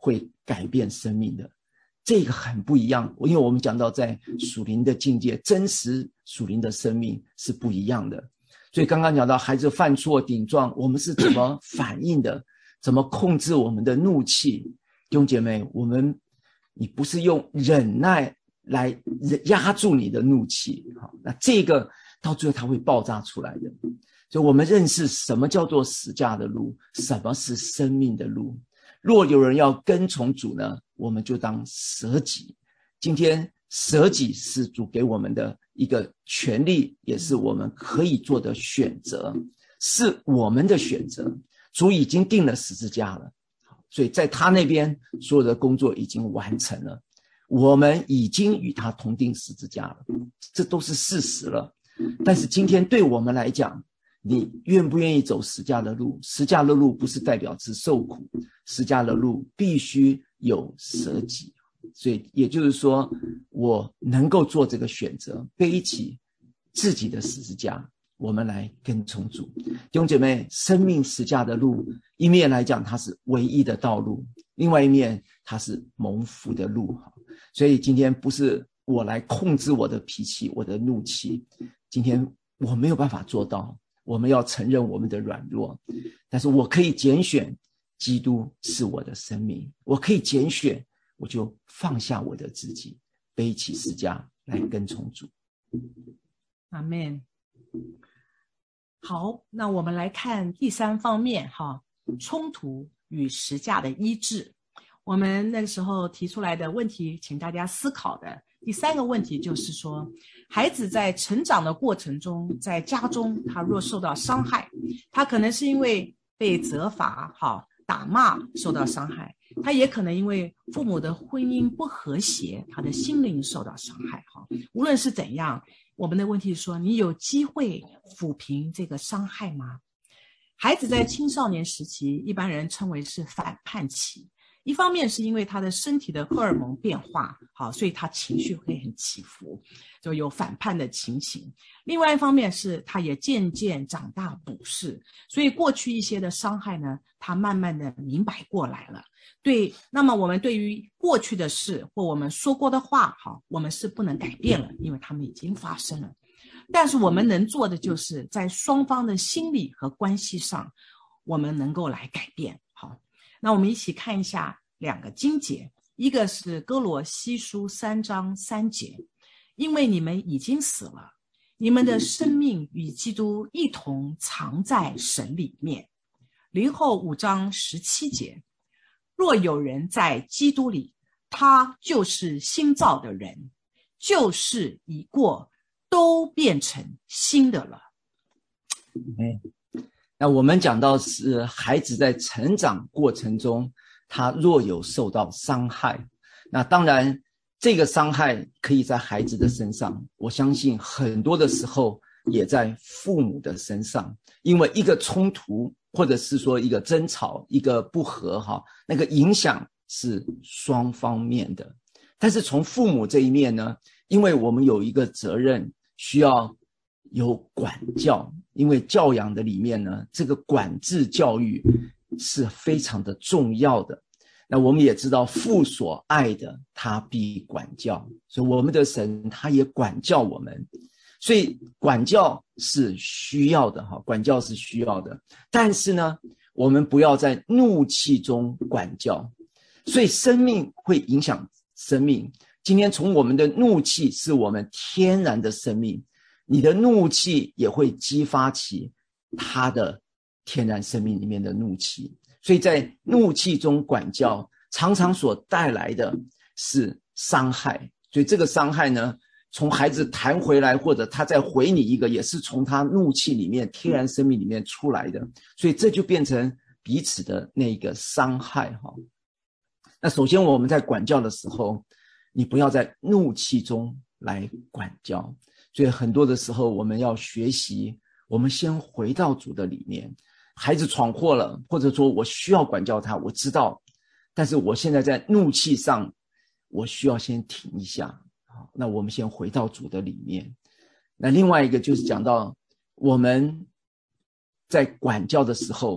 B: 会改变生命的。这个很不一样，因为我们讲到在属灵的境界，真实属灵的生命是不一样的。所以刚刚讲到孩子犯错顶撞，我们是怎么反应的，怎么控制我们的怒气。弟兄姐妹，你不是用忍耐来压住你的怒气，那这个到最后它会爆炸出来的。所以我们认识什么叫做十架的路，什么是生命的路。若有人要跟从主呢，我们就当舍己。今天舍己是主给我们的一个权利，也是我们可以做的选择，是我们的选择。主已经定了十字架了，所以在他那边所有的工作已经完成了，我们已经与他同定十字架了，这都是事实了。但是今天对我们来讲，你愿不愿意走十架的路？十架的路不是代表只受苦，十架的路必须有舍己。所以也就是说，我能够做这个选择，背起自己的十字架，我们来跟从主。弟兄姐妹，生命十架的路，一面来讲它是唯一的道路，另外一面它是蒙福的路。所以今天不是我来控制我的脾气，我的怒气，今天我没有办法做到，我们要承认我们的软弱，但是我可以拣选基督是我的生命，我可以拣选，我就放下我的自己，背起十架来跟从主。
C: 阿们。好，那我们来看第三方面冲突与十架的医治。我们那个时候提出来的问题，请大家思考的第三个问题就是说，孩子在成长的过程中，在家中他若受到伤害，他可能是因为被责罚打骂受到伤害，他也可能因为父母的婚姻不和谐，他的心灵受到伤害。无论是怎样，我们的问题是说，你有机会抚平这个伤害吗？孩子在青少年时期，一般人称为是反叛期。一方面是因为他的身体的荷尔蒙变化，所以他情绪会很起伏，就有反叛的情形。另外一方面是他也渐渐长大补识，所以过去一些的伤害呢，他慢慢的明白过来了。对，那么我们对于过去的事或我们说过的话，我们是不能改变了，因为他们已经发生了。但是我们能做的就是在双方的心理和关系上，我们能够来改变。那我们一起看一下两个经节，一个是哥罗西书3章3节，因为你们已经死了，你们的生命与基督一同藏在神里面。林后5章17节，若有人在基督里，他就是新造的人，旧事已过，都变成新的了。
B: 那我们讲到是孩子在成长过程中，他若有受到伤害，那当然这个伤害可以在孩子的身上，我相信很多的时候也在父母的身上，因为一个冲突或者是说一个争吵，一个不和那个影响是双方面的。但是从父母这一面呢，因为我们有一个责任需要有管教，因为教养的里面呢，这个管制教育是非常的重要的。那我们也知道父所爱的他必管教，所以我们的神他也管教我们，所以管教是需要的，管教是需要的。但是呢，我们不要在怒气中管教，所以生命会影响生命。今天从我们的怒气是我们天然的生命，你的怒气也会激发起他的天然生命里面的怒气，所以在怒气中管教常常所带来的是伤害。所以这个伤害呢，从孩子弹回来，或者他再回你一个，也是从他怒气里面天然生命里面出来的，所以这就变成彼此的那个伤害。那首先我们在管教的时候，你不要在怒气中来管教，所以很多的时候我们要学习，我们先回到主的里面。孩子闯祸了，或者说我需要管教他，我知道，但是我现在在怒气上，我需要先停一下。那我们先回到主的里面。那另外一个就是讲到我们在管教的时候，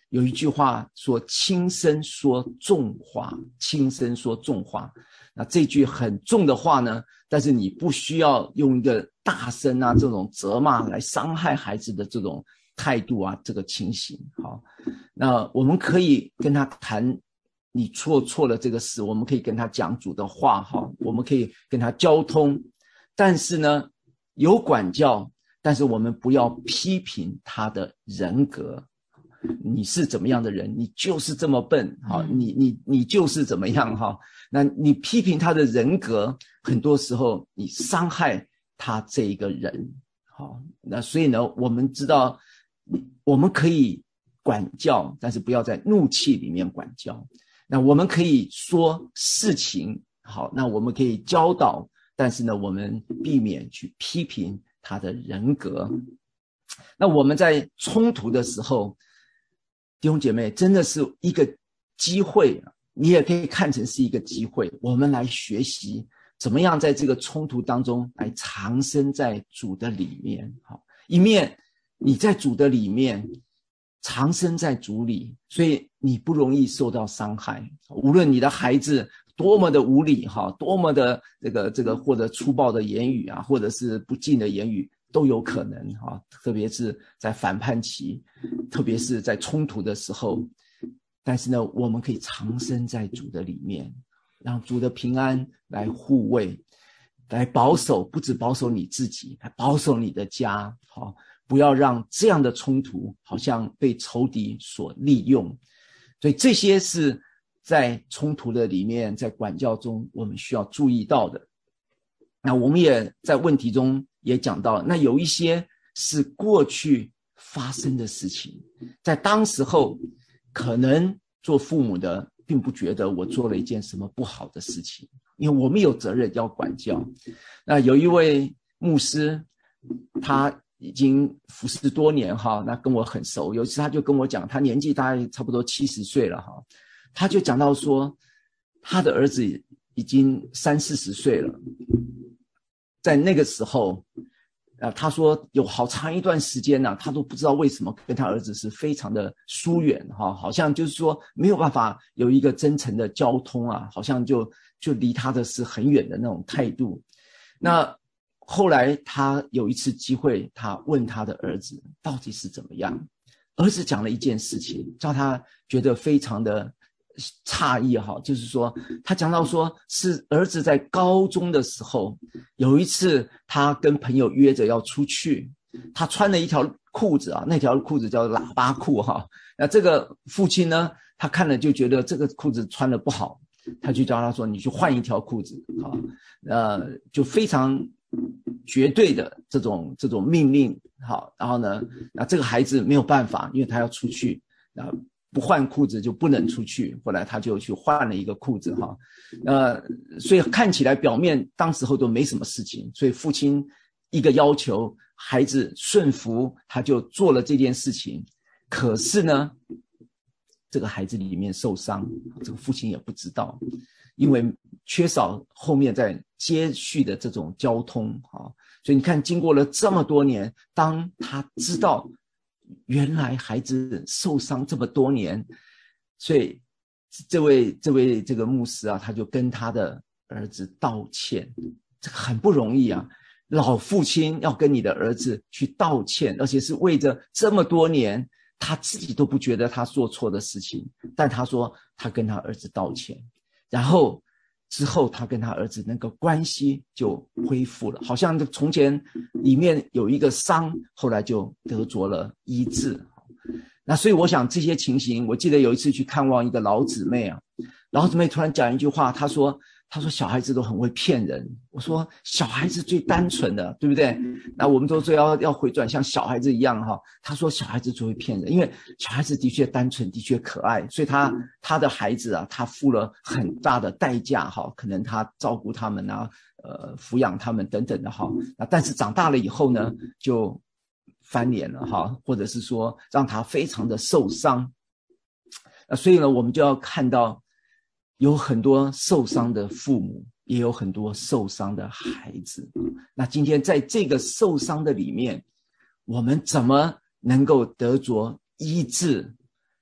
B: 有一句话说轻声说重话，轻声说重话。那这句很重的话呢，但是你不需要用一个大声啊这种责骂来伤害孩子的这种态度啊，这个情形。好，那我们可以跟他谈你错了这个事，我们可以跟他讲主的话，好，我们可以跟他交通，但是呢有管教，但是我们不要批评他的人格。你是怎么样的人，你就是这么笨，好，你就是怎么样哈。那你批评他的人格，很多时候你伤害他这一个人，好，那所以呢，我们知道我们可以管教，但是不要在怒气里面管教。那我们可以说事情，好，那我们可以教导，但是呢，我们避免去批评他的人格。那我们在冲突的时候，弟兄姐妹，真的是一个机会，你也可以看成是一个机会，我们来学习怎么样在这个冲突当中来藏身在主的里面。好，一面你在主的里面，藏身在主里，所以你不容易受到伤害。无论你的孩子多么的无理，多么的这个或者粗暴的言语啊，或者是不敬的言语，都有可能啊，特别是在反叛期，特别是在冲突的时候。但是呢，我们可以藏身在主的里面，让主的平安来护卫，来保守，不只保守你自己，来保守你的家。好，不要让这样的冲突好像被仇敌所利用。所以这些是在冲突的里面，在管教中我们需要注意到的。那我们也在问题中也讲到了，那有一些是过去发生的事情，在当时候可能做父母的并不觉得我做了一件什么不好的事情，因为我们有责任要管教。那有一位牧师，他已经服侍多年哈，那跟我很熟。有一次他就跟我讲，他年纪大概差不多70岁了哈，他就讲到说，他的儿子已经30-40岁了，在那个时候，他说有好长一段时间呢，他都不知道为什么跟他儿子是非常的疏远哈，好像就是说没有办法有一个真诚的交通啊，好像就离他的是很远的那种态度。那后来他有一次机会，他问他的儿子到底是怎么样，儿子讲了一件事情，叫他觉得非常的诧异哈，就是说他讲到说是儿子在高中的时候，有一次他跟朋友约着要出去，他穿了一条裤子啊，那条裤子叫喇叭裤哈。那这个父亲呢，他看了就觉得这个裤子穿得不好，他就叫他说你去换一条裤子啊，就非常绝对的这种命令好。然后呢，那这个孩子没有办法，因为他要出去，不换裤子就不能出去，后来他就去换了一个裤子哈。所以看起来表面当时候都没什么事情，所以父亲一个要求，孩子顺服，他就做了这件事情。可是呢，这个孩子里面受伤，这个父亲也不知道，因为缺少后面在接续的这种交通啊。所以你看，经过了这么多年，当他知道原来孩子受伤这么多年，所以这个牧师啊，他就跟他的儿子道歉。这个很不容易啊，老父亲要跟你的儿子去道歉，而且是为着这么多年他自己都不觉得他做错的事情，但他说他跟他儿子道歉，然后之后他跟他儿子那个关系就恢复了，好像从前里面有一个伤，后来就得着了医治。那所以我想这些情形，我记得有一次去看望一个老姊妹啊，老姊妹突然讲一句话，她说小孩子都很会骗人。我说小孩子最单纯的，对不对？那我们都说要回转像小孩子一样哈。她说小孩子最会骗人，因为小孩子的确单纯，的确可爱，所以他的孩子啊，他付了很大的代价哈，可能他照顾他们啊，抚养他们等等的哈。那但是长大了以后呢，就翻脸了哈，或者是说让他非常的受伤。所以呢，我们就要看到有很多受伤的父母，也有很多受伤的孩子。那今天在这个受伤的里面，我们怎么能够得着医治，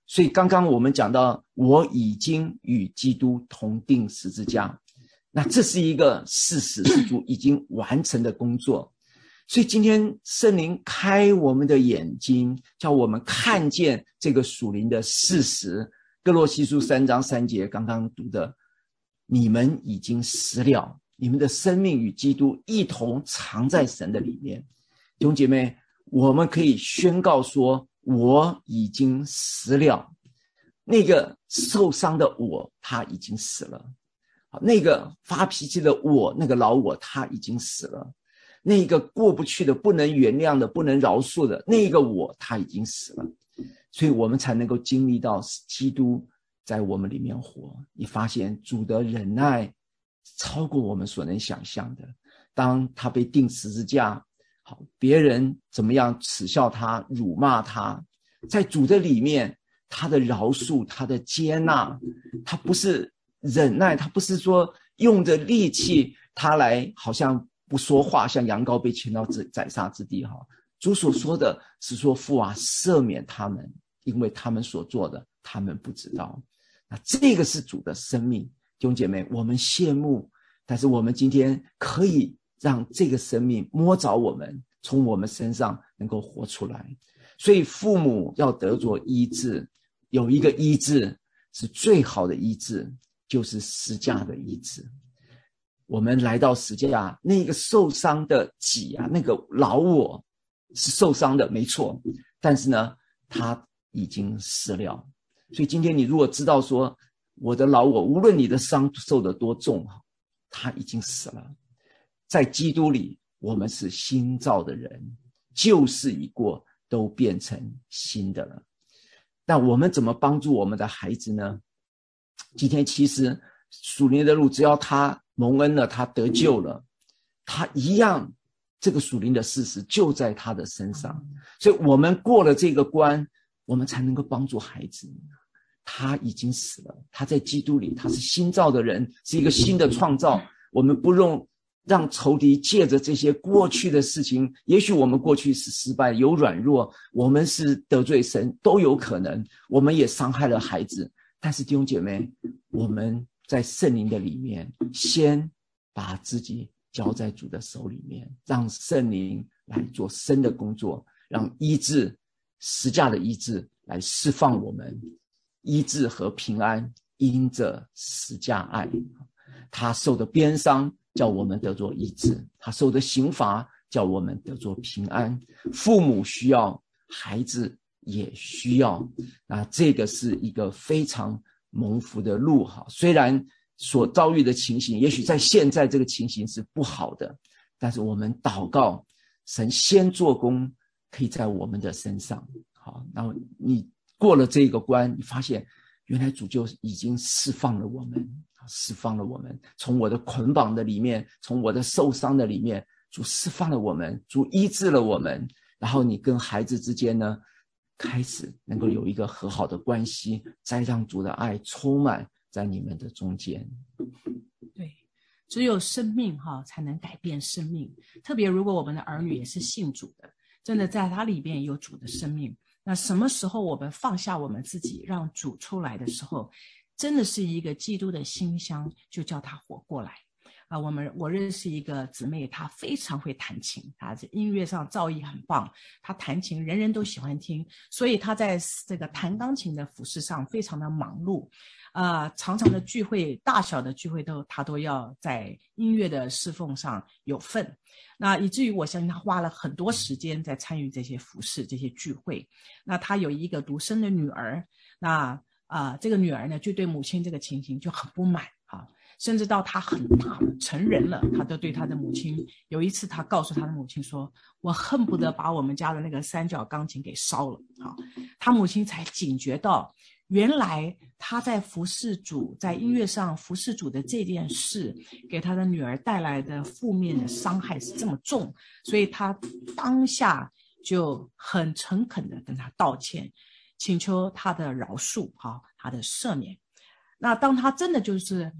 B: 所以刚刚我们讲到，我已经与基督同定十字架，那这是一个事实，是主已经完成的工作。所以今天圣灵开我们的眼睛，叫我们看见这个属灵的事实。哥罗西书3章3节刚刚读的，你们已经死了，你们的生命与基督一同藏在神的里面。弟兄姐妹，我们可以宣告说，我已经死了。那个受伤的我，他已经死了。那个发脾气的我，那个老我，他已经死了。那个过不去的、不能原谅的、不能饶恕的那个我，他已经死了。所以我们才能够经历到基督在我们里面活。你发现主的忍耐超过我们所能想象的。当他被钉十字架，好，别人怎么样耻笑他、辱骂他，在主的里面，他的饶恕、他的接纳，他不是忍耐，他不是说用着力气他来好像不说话，像羊羔被牵到宰杀之地。主所说的是说，父啊，赦免他们，因为他们所做的他们不知道。那这个是主的生命。弟兄姐妹，我们羡慕，但是我们今天可以让这个生命摸着我们，从我们身上能够活出来。所以父母要得着医治，有一个医治是最好的医治，就是十架的医治。我们来到十架，那个受伤的己啊，那个老我是受伤的，没错，但是呢，他已经死了。所以今天你如果知道说，我的老我，无论你的伤受得多重，他已经死了。在基督里，我们是新造的人，旧事已过，都变成新的了。那我们怎么帮助我们的孩子呢？今天其实属灵的路，只要他蒙恩了，他得救了，他一样这个属灵的事实就在他的身上。所以我们过了这个关，我们才能够帮助孩子。他已经死了，他在基督里，他是新造的人，是一个新的创造。我们不让仇敌借着这些过去的事情，也许我们过去是失败，有软弱，我们是得罪神，都有可能，我们也伤害了孩子。但是弟兄姐妹，我们在圣灵的里面，先把自己交在主的手里面，让圣灵来做生的工作，让医治、十架的医治来释放我们。医治和平安因着十架爱，他受的鞭伤叫我们得着医治，他受的刑罚叫我们得着平安。父母需要，孩子也需要。那这个是一个非常蒙福的路。虽然所遭遇的情形也许在现在这个情形是不好的，但是我们祷告神先做工，可以在我们的身上。好，然后你过了这个关，你发现原来主就已经释放了我们，从我的捆绑的里面，从我的受伤的里面，主释放了我们，主医治了我们。然后你跟孩子之间呢，开始能够有一个和好的关系，再让主的爱充满在你们的中间。
C: 对，只有生命才能改变生命。特别如果我们的儿女也是信主的，真的在他里面有主的生命，那什么时候我们放下我们自己，让主出来的时候，真的是一个基督的馨香，就叫他活过来。我认识一个姊妹，她非常会弹琴，她在音乐上造诣很棒，她弹琴人人都喜欢听，所以她在这个弹钢琴的服事上非常的忙碌。常常的聚会，大小的聚会她都要在音乐的侍奉上有份。那以至于我相信她花了很多时间在参与这些服事、这些聚会。那她有一个独生的女儿，那这个女儿呢，就对母亲这个情形就很不满甚至到她很成人了，她都对她的母亲，有一次她告诉她的母亲说，我恨不得把我们家的那个三角钢琴给烧了她母亲才警觉到，原来她在服侍主，在音乐上服侍主的这件事给她的女儿带来的负面的伤害是这么重，所以她当下就很诚恳的跟她道歉，请求她的饶恕她的赦免。那当她真的就是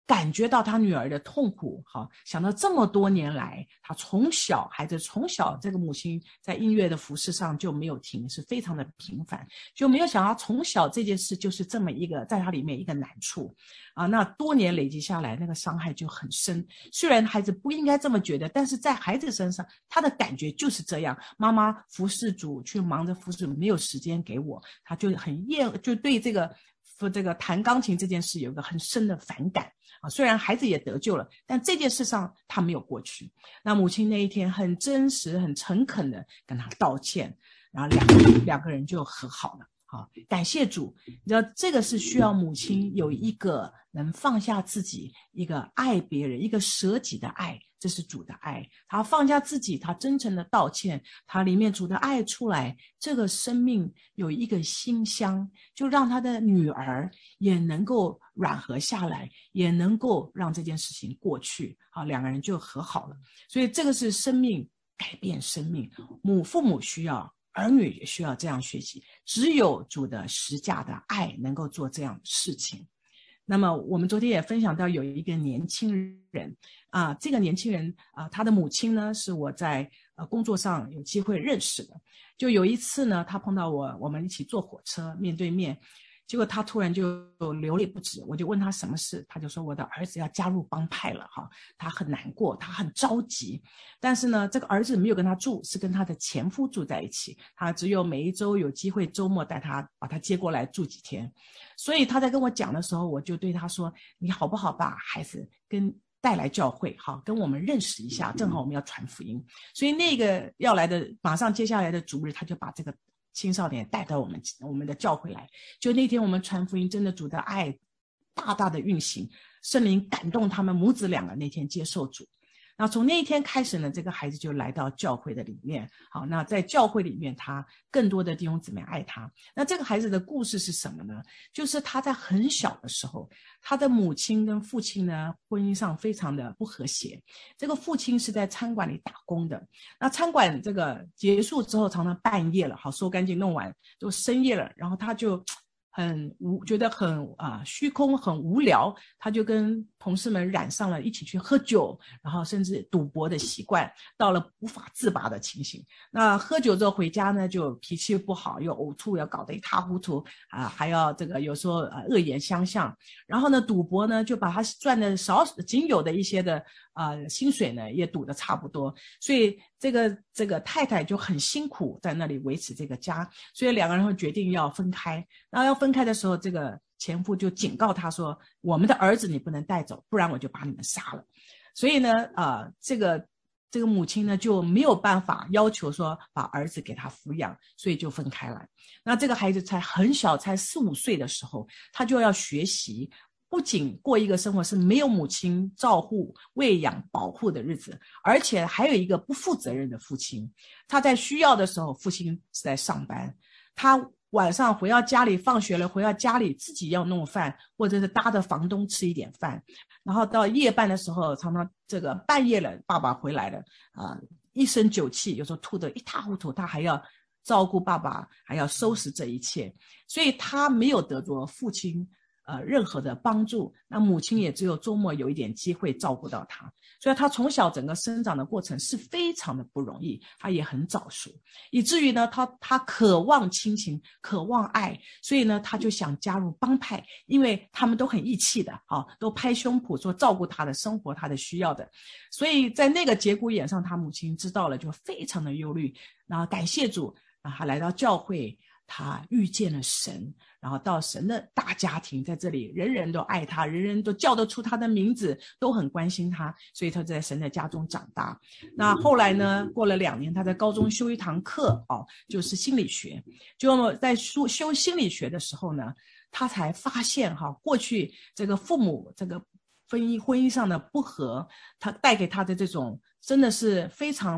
C: 感觉到他女儿的痛苦，好，想到这么多年来，孩子从小这个母亲在音乐的服事上就没有停，是非常的频繁，就没有想到从小这件事就是这么一个在他里面一个难处啊，那多年累积下来，那个伤害就很深。虽然孩子不应该这么觉得，但是在孩子身上，他的感觉就是这样。妈妈服事主去忙着服事主，没有时间给我，他就很就对这个弹钢琴这件事有一个很深的反感啊。虽然孩子也得救了，但这件事上他没有过去。那母亲那一天很真实、很诚恳的跟他道歉，然后两个人就和好了。好，感谢主。你知道这个是需要母亲有一个能放下自己，一个爱别人，一个舍己的爱，这是主的爱。他放下自己，他真诚的道歉，他里面主的爱出来，这个生命有一个馨香，就让他的女儿也能够软和下来，也能够让这件事情过去。好，两个人就和好了。所以这个是生命改变生命，父母需要，儿女也需要这样学习，只有主的十架的爱能够做这样的事情。那么我们昨天也分享到有一个年轻人啊，这个年轻人啊，他的母亲呢是我在工作上有机会认识的。就有一次呢，他碰到我们一起坐火车面对面，结果他突然就流泪不止。我就问他什么事，他就说我的儿子要加入帮派了哈，他很难过，他很着急。但是呢，这个儿子没有跟他住，是跟他的前夫住在一起，他只有每一周有机会周末把他接过来住几天。所以他在跟我讲的时候，我就对他说，你好不好把孩子带来教会，好跟我们认识一下，正好我们要传福音。所以那个要来的马上接下来的主日，他就把这个青少年带到我们的教会来。就那天我们传福音，真的主的爱大大的运行，圣灵感动他们母子两个那天接受主。那从那一天开始呢，这个孩子就来到教会的里面。好，那在教会里面，他更多的弟兄姊妹爱他。那这个孩子的故事是什么呢？就是他在很小的时候，他的母亲跟父亲呢，婚姻上非常的不和谐。这个父亲是在餐馆里打工的，那餐馆这个结束之后，常常半夜了，好收干净弄完就深夜了，然后他就觉得很虚空，很无聊，他就跟同事们染上了一起去喝酒，然后甚至赌博的习惯，到了无法自拔的情形。那喝酒之后回家呢，就脾气不好，又呕吐，要搞得一塌糊涂还要这个有时候恶言相向。然后呢，赌博呢，就把他赚的仅有的一些的薪水呢，也赌得差不多。所以这个太太就很辛苦在那里维持这个家，所以两个人会决定要分开。然后要分开的时候，这个前夫就警告他说，我们的儿子你不能带走，不然我就把你们杀了。所以呢这个母亲呢就没有办法要求说把儿子给他抚养，所以就分开了。那这个孩子才很小，才4、5岁的时候，他就要学习不仅过一个生活是没有母亲照护、喂养、保护的日子，而且还有一个不负责任的父亲。他在需要的时候，父亲是在上班，他晚上回到家里，放学了回到家里自己要弄饭，或者是搭着房东吃一点饭。然后到夜半的时候，常常这个半夜了，爸爸回来了一身酒气，有时候吐得一塌糊涂，他还要照顾爸爸，还要收拾这一切。所以他没有得着父亲任何的帮助，那母亲也只有周末有一点机会照顾到他。所以他从小整个生长的过程是非常的不容易，他也很早熟，以至于呢他渴望亲情，渴望爱，所以呢他就想加入帮派，因为他们都很义气的都拍胸脯说照顾他的生活，他的需要的。所以在那个节骨眼上，他母亲知道了，就非常的忧虑。然后感谢主，他来到教会，他遇见了神，然后到神的大家庭，在这里人人都爱他，人人都叫得出他的名字，都很关心他，所以他在神的家中长大。那后来呢，过了2年，他在高中修一堂课就是心理学。就在修心理学的时候呢，他才发现过去这个父母这个婚姻上的不和，他带给他的这种真的是非常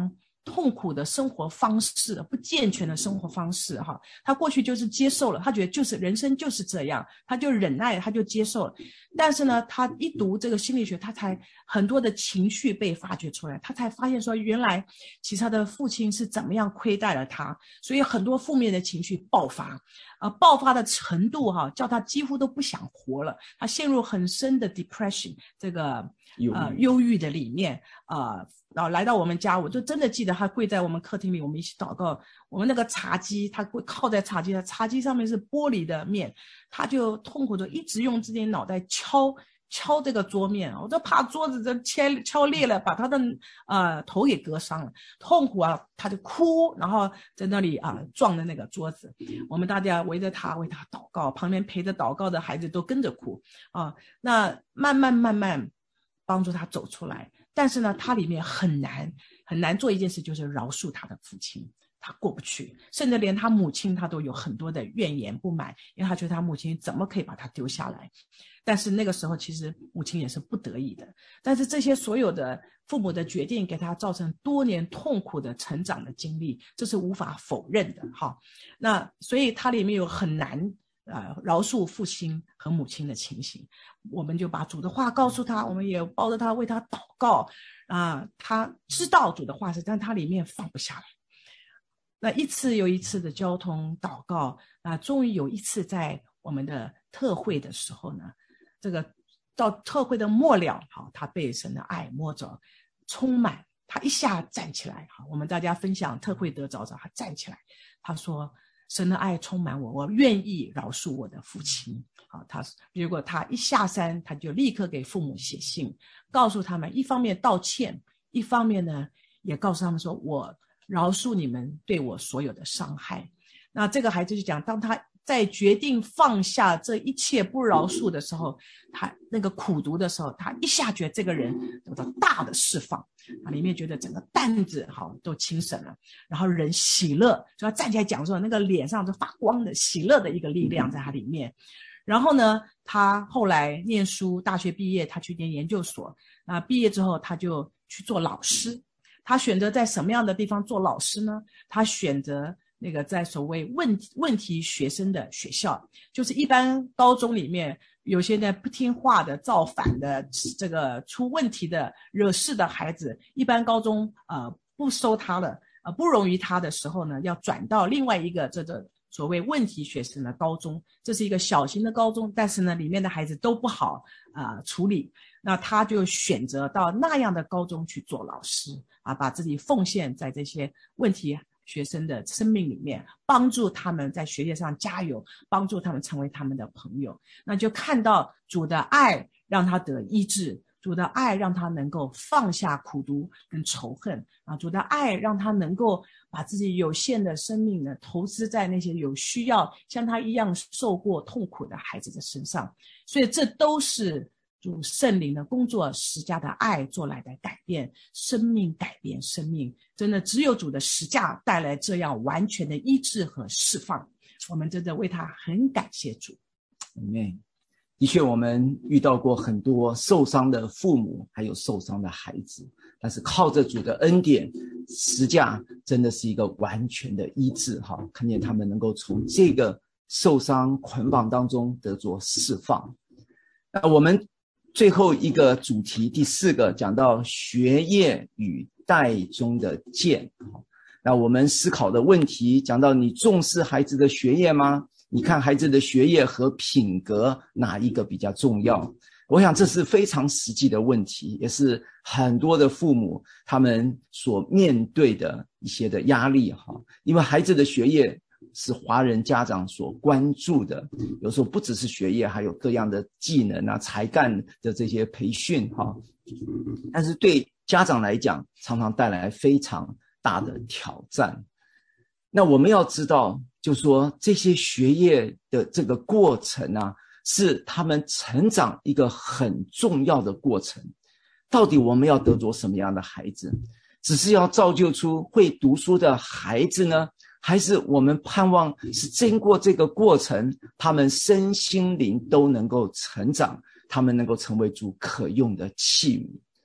C: 痛苦的生活方式，不健全的生活方式哈。他过去就是接受了，他觉得就是人生就是这样，他就忍耐，他就接受了。但是呢，他一读这个心理学，他才很多的情绪被发掘出来，他才发现说，原来其实他的父亲是怎么样亏待了他，所以很多负面的情绪爆发，爆发的程度哈，叫他几乎都不想活了，他陷入很深的 depression 这个忧郁的里面然后来到我们家，我就真的记得他跪在我们客厅里，我们一起祷告。我们那个茶几，他会靠在茶几，茶几上面是玻璃的面，他就痛苦的一直用自己的脑袋敲这个桌面，我都怕桌子敲裂了，把他的头给割伤了，痛苦啊，他就哭，然后在那里撞的那个桌子。我们大家围着他为他祷告，旁边陪着祷告的孩子都跟着哭那慢慢帮助他走出来。但是呢，他里面很难做一件事，就是饶恕他的父亲，他过不去，甚至连他母亲他都有很多的怨言不满，因为他觉得他母亲怎么可以把他丢下来。但是那个时候其实母亲也是不得已的，但是这些所有的父母的决定给他造成多年痛苦的成长的经历，这是无法否认的那所以他里面有很难饶恕父亲和母亲的情形。我们就把主的话告诉他，我们也抱着他为他祷告他知道主的话是，但他里面放不下来。那一次又一次的交通祷告终于有一次在我们的特会的时候呢，这个到特会的末了他被神的爱摸着充满，他一下站起来我们大家分享特会得着他站起来，他说神的爱充满我，我愿意饶恕我的父亲结果他一下山，他就立刻给父母写信，告诉他们一方面道歉，一方面呢也告诉他们说，我饶恕你们对我所有的伤害。那这个孩子就讲，当他在决定放下这一切不饶恕的时候，他那个苦读的时候，他一下觉得这个人得到大的释放，里面觉得整个担子都轻省了，然后人喜乐，就他站起来讲的时候，那个脸上就发光的喜乐的一个力量在他里面。然后呢，他后来念书，大学毕业，他去念研究所毕业之后他就去做老师。他选择在什么样的地方做老师呢？他选择那个在所谓问题学生的学校，就是一般高中里面有些呢不听话的、造反的、这个出问题的、惹事的孩子，一般高中不收他了，不容于他的时候呢，要转到另外一个这个所谓问题学生的高中。这是一个小型的高中，但是呢里面的孩子都不好处理，那他就选择到那样的高中去做老师把自己奉献在这些问题学生的生命里面，帮助他们在学业上加油，帮助他们成为他们的朋友。那就看到主的爱让他得医治，主的爱让他能够放下苦毒跟仇恨主的爱让他能够把自己有限的生命呢投资在那些有需要像他一样受过痛苦的孩子的身上。所以这都是主圣灵的工作，十架的爱做来的改变生命，改变生命，真的只有主的十架带来这样完全的医治和释放。我们真的为他很感谢主。
B: Amen。的确，我们遇到过很多受伤的父母，还有受伤的孩子，但是靠着主的恩典，十架真的是一个完全的医治看见他们能够从这个受伤捆绑当中得着释放。那我们最后一个主题第4个讲到学业与代中的剑。那我们思考的问题讲到，你重视孩子的学业吗？你看孩子的学业和品格哪一个比较重要？我想这是非常实际的问题，也是很多的父母他们所面对的一些的压力因为孩子的学业是华人家长所关注的，有时候不只是学业，还有各样的技能才干的这些培训但是对家长来讲常常带来非常大的挑战。那我们要知道，就说这些学业的这个过程是他们成长一个很重要的过程。到底我们要得着什么样的孩子？只是要造就出会读书的孩子呢？还是我们盼望是经过这个过程，他们身心灵都能够成长，他们能够成为主可用的器皿？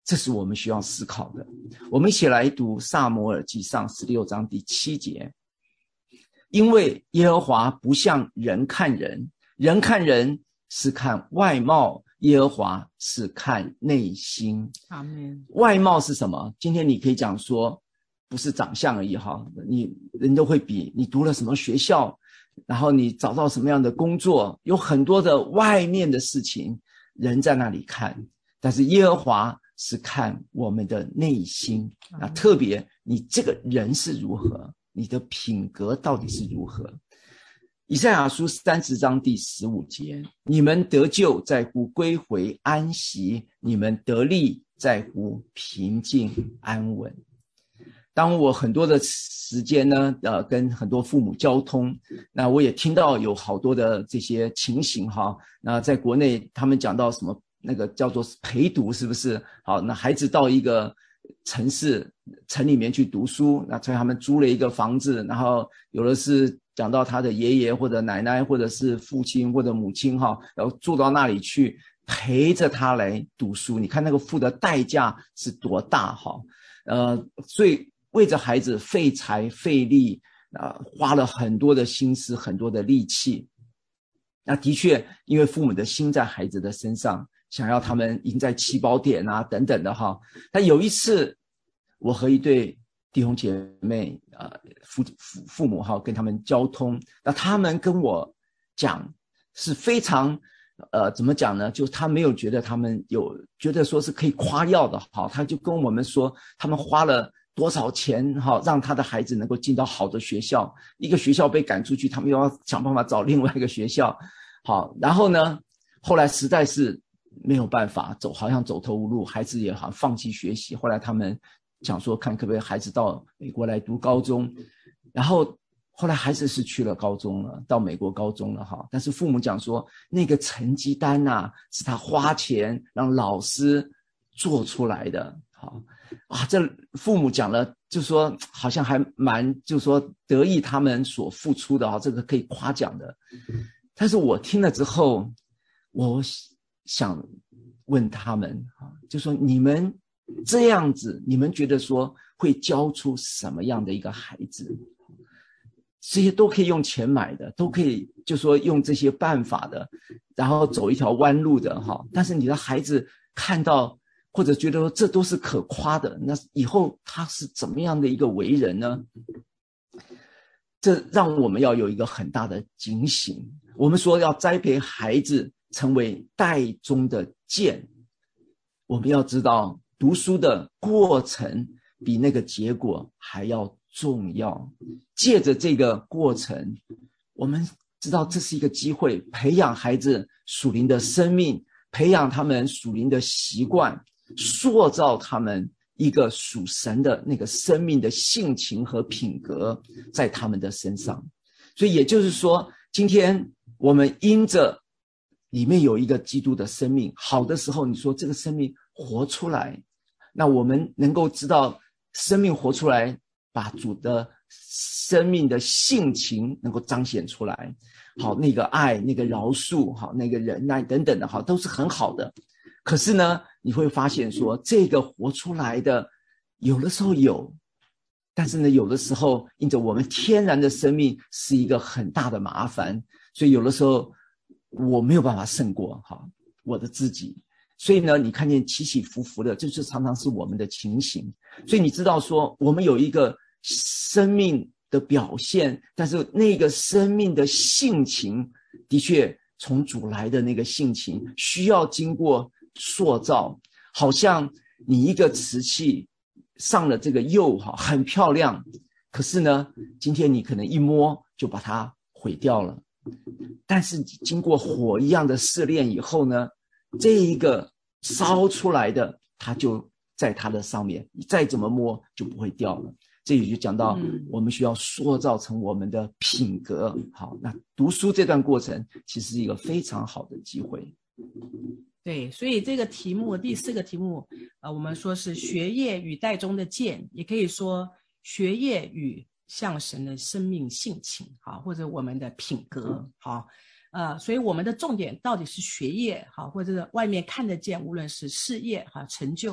B: 这是我们需要思考的。我们一起来读撒母耳记上16章第7节。因为耶和华不像人看人，人看人是看外貌，耶和华是看内心。
C: 阿们。
B: 外貌是什么？今天你可以讲说不是长相而已哈，人都会比你读了什么学校，然后你找到什么样的工作，有很多的外面的事情人在那里看，但是耶和华是看我们的内心。那特别你这个人是如何，你的品格到底是如何。以赛亚书30章第15节，你们得救在乎归回安息，你们得力在乎平静安稳。当我很多的时间呢，跟很多父母交通，那我也听到有好多的这些情形哈。那在国内他们讲到什么那个叫做陪读，是不是？好，那孩子到一个城里面去读书，那所以他们租了一个房子，然后有的是讲到他的爷爷或者奶奶或者是父亲或者母亲哈，然后住到那里去陪着他来读书。你看那个付的代价是多大哈？所以为着孩子费财费力，花了很多的心思，很多的力气。那的确，因为父母的心在孩子的身上，想要他们赢在起跑点啊，等等的哈。但有一次，我和一对弟兄姐妹，父母哈，跟他们交通，那他们跟我讲是非常，怎么讲呢？就他没有觉得他们有觉得说是可以夸耀的哈，他就跟我们说，他们花了多少钱哈，让他的孩子能够进到好的学校，一个学校被赶出去，他们又要想办法找另外一个学校。好，然后呢，后来实在是没有办法好像走投无路，孩子也好像放弃学习。后来他们想说看可不可以孩子到美国来读高中，然后后来孩子是去了高中了，到美国高中了哈。但是父母讲说那个成绩单啊，是他花钱让老师做出来的。好啊，这父母讲了，就说好像还蛮，就说得意他们所付出的哈，这个可以夸奖的。但是我听了之后，我想问他们就说你们这样子，你们觉得说会教出什么样的一个孩子？这些都可以用钱买的，都可以就说用这些办法的，然后走一条弯路的哈。但是你的孩子看到或者觉得说这都是可夸的，那以后他是怎么样的一个为人呢？这让我们要有一个很大的警醒。我们说要栽培孩子成为袋中的剑，我们要知道读书的过程比那个结果还要重要。借着这个过程，我们知道这是一个机会，培养孩子属灵的生命，培养他们属灵的习惯，塑造他们一个属神的那个生命的性情和品格在他们的身上。所以也就是说，今天我们因着里面有一个基督的生命，好的时候你说这个生命活出来，那我们能够知道生命活出来，把主的生命的性情能够彰显出来。好，那个爱，那个饶恕，好，那个忍耐等等的，好，都是很好的。可是呢，你会发现说这个活出来的有的时候有，但是呢有的时候因着我们天然的生命是一个很大的麻烦，所以有的时候我没有办法胜过我的自己。所以呢你看见起起伏伏的，这就常常是我们的情形。所以你知道说我们有一个生命的表现，但是那个生命的性情的确从主来的那个性情需要经过塑造。好像你一个瓷器上了这个釉很漂亮，可是呢今天你可能一摸就把它毁掉了，但是经过火一样的试炼以后呢，这一个烧出来的它就在它的上面，你再怎么摸就不会掉了。这里就讲到我们需要塑造成我们的品格。好，那读书这段过程其实是一个非常好的机会。
C: 对，所以这个题目第4个题目我们说是学业与袋中的剑，也可以说学业与像神的生命性情，好，或者我们的品格。好，所以我们的重点到底是学业好，或者是外面看得见，无论是事业成就，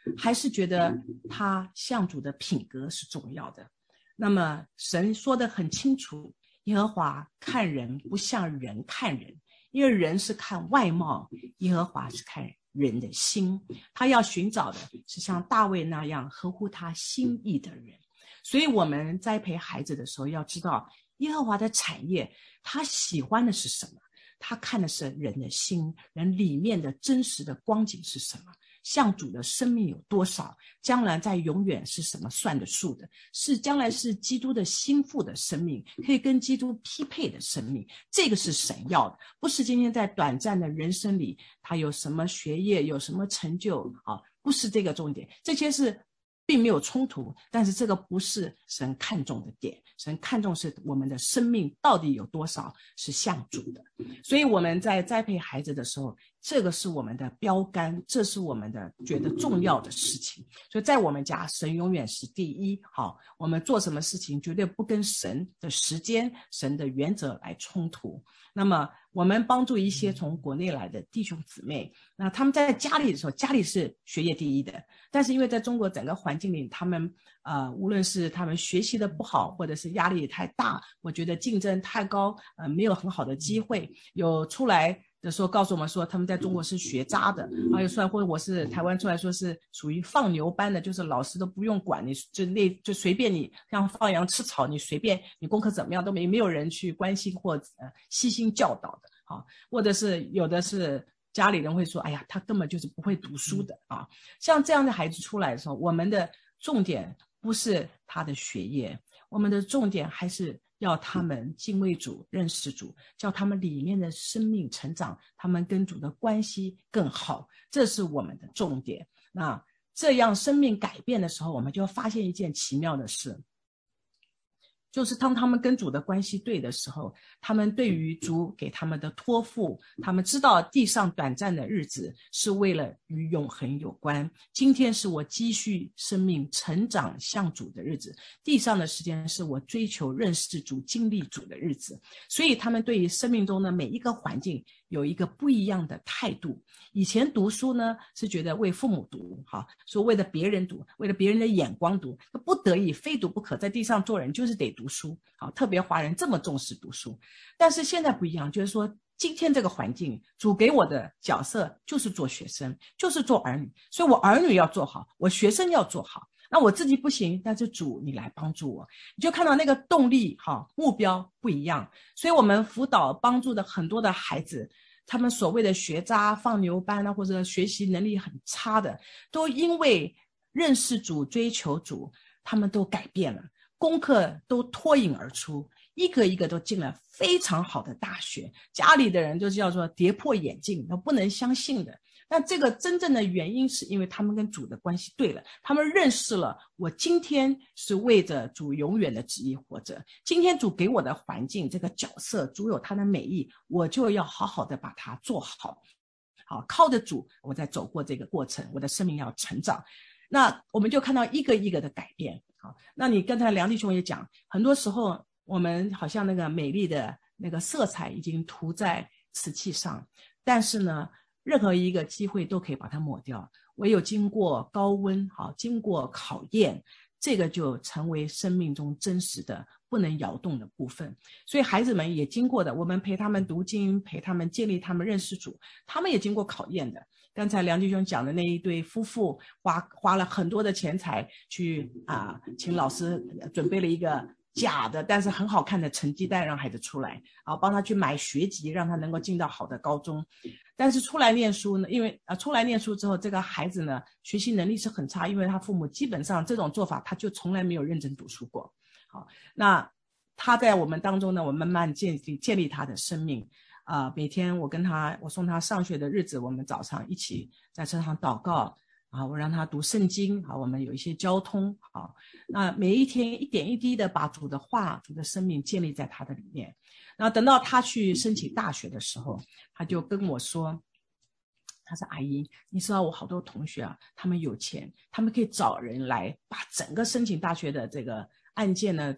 C: 还是觉得他向主的品格是重要的。那么神说得很清楚，耶和华看人不像人看人，因为人是看外貌，耶和华是看人的心，他要寻找的是像大卫那样合乎他心意的人。所以我们栽培孩子的时候要知道，耶和华的产业他喜欢的是什么，他看的是人的心，人里面的真实的光景是什么，向主的生命有多少，将来在永远是什么算得数的，是将来是基督的心腹的生命，可以跟基督匹配的生命，这个是神要的，不是今天在短暂的人生里他有什么学业有什么成就不是这个重点，这些是并没有冲突，但是这个不是神看重的点，神看重是我们的生命到底有多少是向主的。所以我们在栽培孩子的时候，这个是我们的标杆，这是我们的觉得重要的事情。所以在我们家，神永远是第一。我们做什么事情绝对不跟神的时间、神的原则来冲突。那么我们帮助一些从国内来的弟兄姊妹，那他们在家里的时候，家里是学业第一的，但是因为在中国整个环境里，他们无论是他们学习的不好，或者是压力太大，我觉得竞争太高，没有很好的机会，有出来的时候告诉我们说他们在中国是学渣的，有出来或者我是台湾出来说是属于放牛班的，就是老师都不用管你，就随便你像放羊吃草，你随便你功课怎么样都没有人去关心或悉心教导的或者是有的是家里人会说，哎呀，他根本就是不会读书的像这样的孩子出来的时候，我们的重点不是他的学业，我们的重点还是要他们敬畏主、认识主，叫他们里面的生命成长，他们跟主的关系更好，这是我们的重点。那这样生命改变的时候，我们就发现一件奇妙的事，就是当他们跟主的关系对的时候，他们对于主给他们的托付，他们知道地上短暂的日子是为了与永恒有关，今天是我积蓄生命成长向主的日子，地上的时间是我追求认识主经历主的日子。所以他们对于生命中的每一个环境有一个不一样的态度。以前读书呢是觉得为父母读说为了别人读，为了别人的眼光读，不得已非读不可，在地上做人就是得读书特别华人这么重视读书。但是现在不一样，就是说今天这个环境，主给我的角色就是做学生，就是做儿女，所以我儿女要做好，我学生要做好，那我自己不行，但是主你来帮助我，你就看到那个动力目标不一样。所以我们辅导帮助的很多的孩子，他们所谓的学渣、放牛班或者学习能力很差的，都因为认识主、追求主，他们都改变了，功课都脱颖而出，一个一个都进了非常好的大学，家里的人就叫做跌破眼镜，都不能相信的。那这个真正的原因是因为他们跟主的关系对了，他们认识了我今天是为着主永远的旨意活着，今天主给我的环境这个角色，主有他的美意，我就要好好的把它做好，靠着主我在走过这个过程，我的生命要成长。那我们就看到一个一个的改变。那你刚才梁弟兄也讲，很多时候我们好像那个美丽的那个色彩已经涂在瓷器上，但是呢任何一个机会都可以把它抹掉，唯有经过高温经过考验，这个就成为生命中真实的不能摇动的部分。所以孩子们也经过的，我们陪他们读经，陪他们建立他们认识主，他们也经过考验的。刚才梁弟兄讲的那一对夫妇花了很多的钱财去请老师准备了一个假的但是很好看的成绩单让孩子出来帮他去买学籍，让他能够进到好的高中。但是出来念书呢，因为出来念书之后，这个孩子呢学习能力是很差，因为他父母基本上这种做法他就从来没有认真读书过。那他在我们当中呢，我们慢慢建立他的生命。每天我送他上学的日子，我们早上一起在车上祷告我让他读圣经我们有一些交通那每一天一点一滴的把主的话、主的生命建立在他的里面。然后等到他去申请大学的时候，他就跟我说，他说阿姨，你知道我好多同学他们有钱，他们可以找人来把整个申请大学的这个案件呢都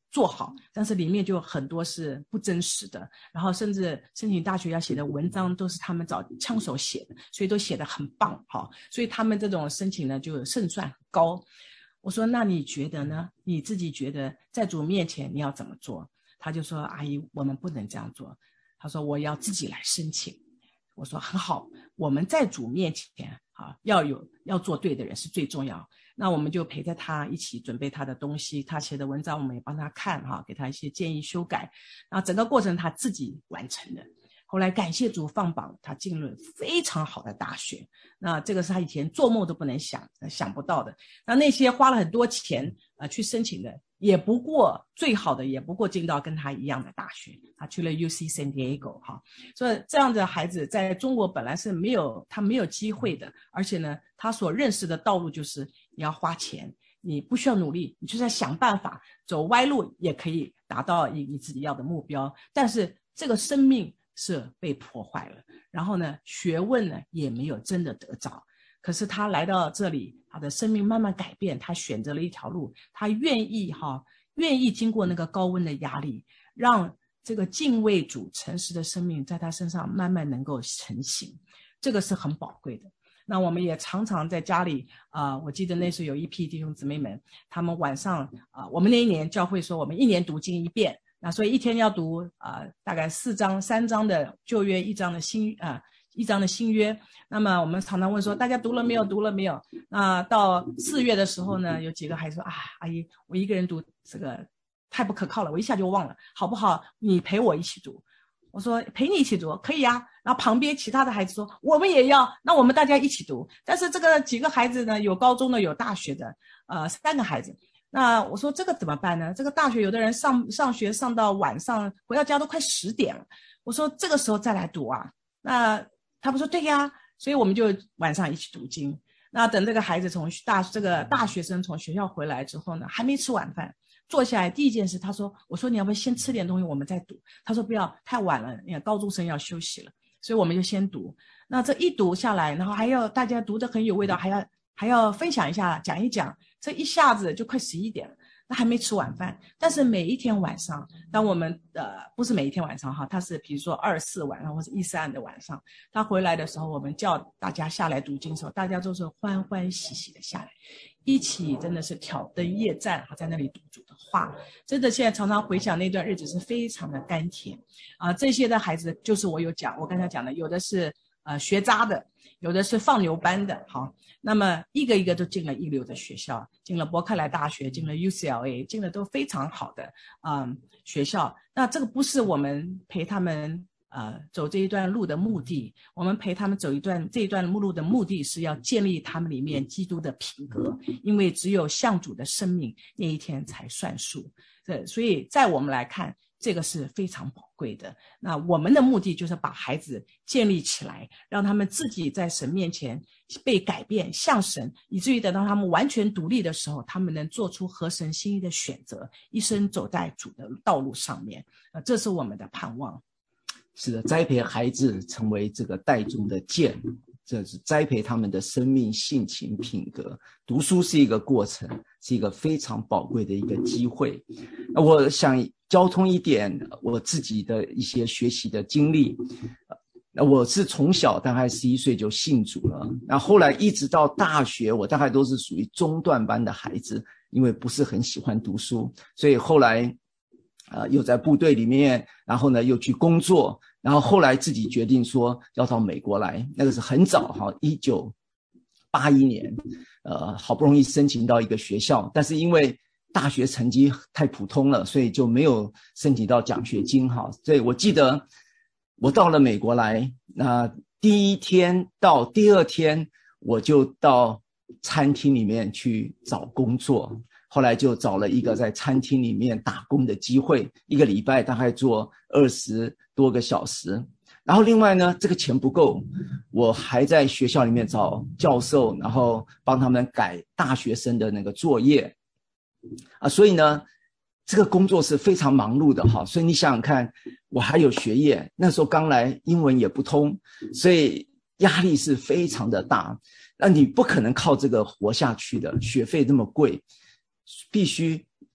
C: 做好，但是里面就很多是不真实的，然后甚至申请大学要写的文章都是他们找枪手写的，所以都写得很棒，所以他们这种申请呢就胜算很高。我说那你觉得呢？你自己觉得在主面前你要怎么做？他就说阿姨，我们不能这样做。他说我要自己来申请。我说很好，我们在主面前要做对的人是最重要。那我们就陪着他一起准备他的东西，他写的文章我们也帮他看给他一些建议修改，然后整个过程他自己完成的。后来感谢主放榜，他进了非常好的大学，那这个是他以前做梦都不能想不到的。那些花了很多钱去申请的，也不过最好的也不过进到跟他一样的大学，他去了 UC San Diego 所以这样的孩子在中国本来是没有机会的，而且呢他所认识的道路就是你要花钱，你不需要努力，你就是要想办法走歪路也可以达到你自己要的目标，但是这个生命是被破坏了，然后呢学问呢也没有真的得着。可是他来到这里，他的生命慢慢改变，他选择了一条路，他愿意经过那个高温的压力，让这个敬畏主诚实的生命在他身上慢慢能够成型，这个是很宝贵的。那我们也常常在家里我记得那时候有一批弟兄姊妹们，他们晚上我们那一年教会说我们一年读经一遍，那所以一天要读大概3章的旧约，1章的新约。那么我们常常问说大家读了没有？那到4月的时候呢，有几个还说阿姨，我一个人读这个太不可靠了，我一下就忘了，好不好？你陪我一起读。我说陪你一起读可以啊。然后旁边其他的孩子说我们也要，那我们大家一起读。但是这个几个孩子呢，有高中的有大学的3个孩子。那我说这个怎么办呢？这个大学有的人上学上到晚上回到家都快10点了。我说这个时候再来读啊？那他们说对呀，所以我们就晚上一起读经。那等这个孩子这个大学生从学校回来之后呢，还没吃晚饭，坐下来第一件事我说你要不要先吃点东西我们再读？他说不要，太晚了，高中生要休息了。所以我们就先读。那这一读下来，然后还要大家读得很有味道，还要分享一下，讲一讲，这一下子就快11点了，那还没吃晚饭。但是每一天晚上，当我们不是每一天晚上他是比如说24晚上或者13的晚上，他回来的时候，我们叫大家下来读经的时候，大家都是欢欢喜喜的下来，一起真的是挑灯夜战在那里读主的话。真的现在常常回想那段日子是非常的甘甜这些的孩子就是我刚才讲的，有的是学渣的，有的是放牛班的那么一个一个都进了一流的学校，进了伯克莱大学，进了 UCLA， 进了都非常好的学校。那这个不是我们陪他们走这一段路的目的，我们陪他们走这一段路的目的是要建立他们里面基督的品格，因为只有向主的生命那一天才算数。所以在我们来看，这个是非常宝贵的。那我们的目的就是把孩子建立起来，让他们自己在神面前被改变，像神，以至于等到他们完全独立的时候，他们能做出合神心意的选择，一生走在主的道路上面这是我们的盼望。
B: 是的，栽培孩子成为这个带中的剑，这是栽培他们的生命、性情、品格。读书是一个过程，是一个非常宝贵的一个机会。我想交通一点我自己的一些学习的经历。我是从小大概11岁就信主了，那后来一直到大学，我大概都是属于中段班的孩子，因为不是很喜欢读书，所以后来又在部队里面，然后呢又去工作，然后后来自己决定说要到美国来。那个是很早1981年好不容易申请到一个学校，但是因为大学成绩太普通了，所以就没有申请到奖学金所以我记得我到了美国来，那第一天到第二天我就到餐厅里面去找工作，后来就找了一个在餐厅里面打工的机会，一个礼拜大概做20多个小时。然后另外呢，这个钱不够，我还在学校里面找教授，然后帮他们改大学生的那个作业所以呢这个工作是非常忙碌的所以你想想看，我还有学业，那时候刚来，英文也不通，所以压力是非常的大。那你不可能靠这个活下去的，学费这么贵，必须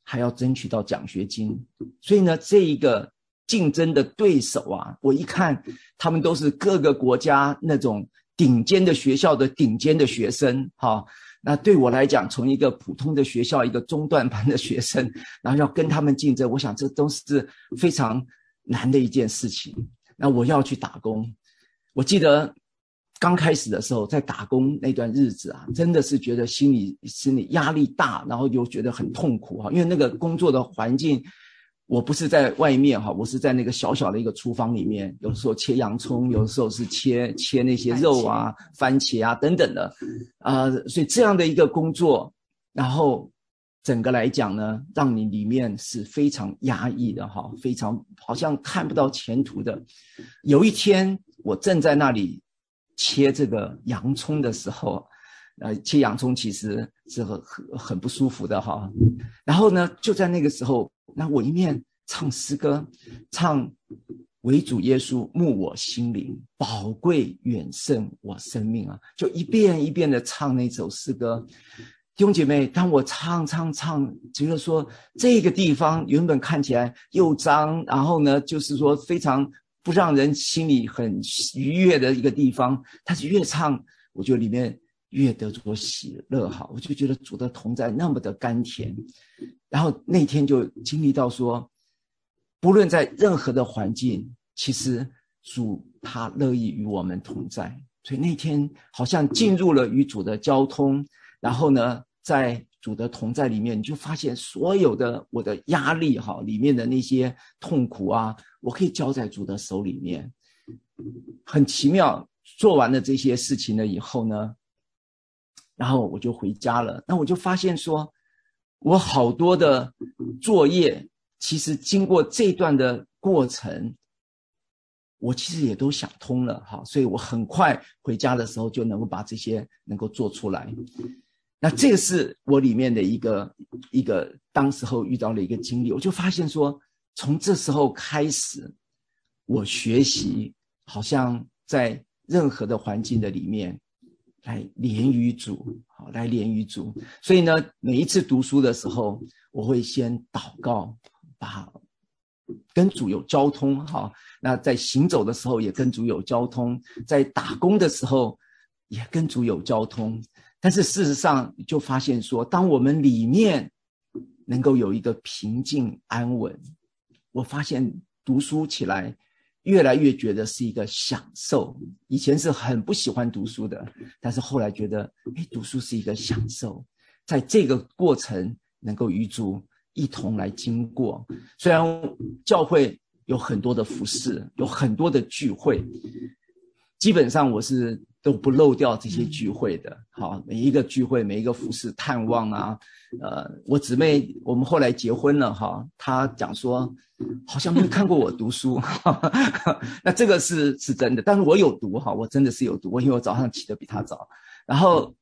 B: 还要争取到奖学金。所以呢，这一个竞争的对手啊，我一看他们都是各个国家那种顶尖的学校的顶尖的学生，那对我来讲，从一个普通的学校，一个中段班的学生，然后要跟他们竞争，我想这都是非常难的一件事情。那我要去打工，我记得刚开始的时候，在打工那段日子啊，真的是觉得心里压力大，然后又觉得很痛苦，因为那个工作的环境，我不是在外面，我是在那个小小的一个厨房里面，有的时候切洋葱，有的时候是切那些肉啊、番茄啊等等的，所以这样的一个工作，然后整个来讲呢，让你里面是非常压抑的，非常好像看不到前途的。有一天我正在那里切这个洋葱的时候，切洋葱其实是很不舒服的然后呢，就在那个时候，那我一面唱诗歌，唱为主耶稣牧我心灵，宝贵远胜我生命啊，就一遍一遍的唱那首诗歌。弟兄姐妹，当我唱，觉得说这个地方原本看起来又脏，然后呢，就是说非常不让人心里很愉悦的一个地方，但是越唱，我觉得里面越得着喜乐，我就觉得主的同在那么的甘甜。然后那天就经历到说，不论在任何的环境，其实主他乐意与我们同在。所以那天好像进入了与主的交通，然后呢，在主的同在里面，你就发现所有的我的压力里面的那些痛苦啊，我可以交在主的手里面。很奇妙，做完了这些事情了以后呢，然后我就回家了。那我就发现说，我好多的作业，其实经过这段的过程，我其实也都想通了，所以我很快回家的时候就能够把这些能够做出来。那这个是我里面的一个当时候遇到了一个经历，我就发现说，从这时候开始，我学习好像在任何的环境的里面来连于主，来连于主。所以呢，每一次读书的时候，我会先祷告，跟主有交通，那在行走的时候也跟主有交通，在打工的时候也跟主有交通。但是事实上你就发现说，当我们里面能够有一个平静安稳，我发现读书起来越来越觉得是一个享受。以前是很不喜欢读书的，但是后来觉得读书是一个享受，在这个过程能够与主一同来经过。虽然教会有很多的服事，有很多的聚会，基本上我是都不漏掉这些聚会的。每一个聚会，每一个服事探望啊，我姊妹我们后来结婚了她讲说好像没有看过我读书那这个是真的，但是我有读我真的是有读，因为我早上起得比她早。然后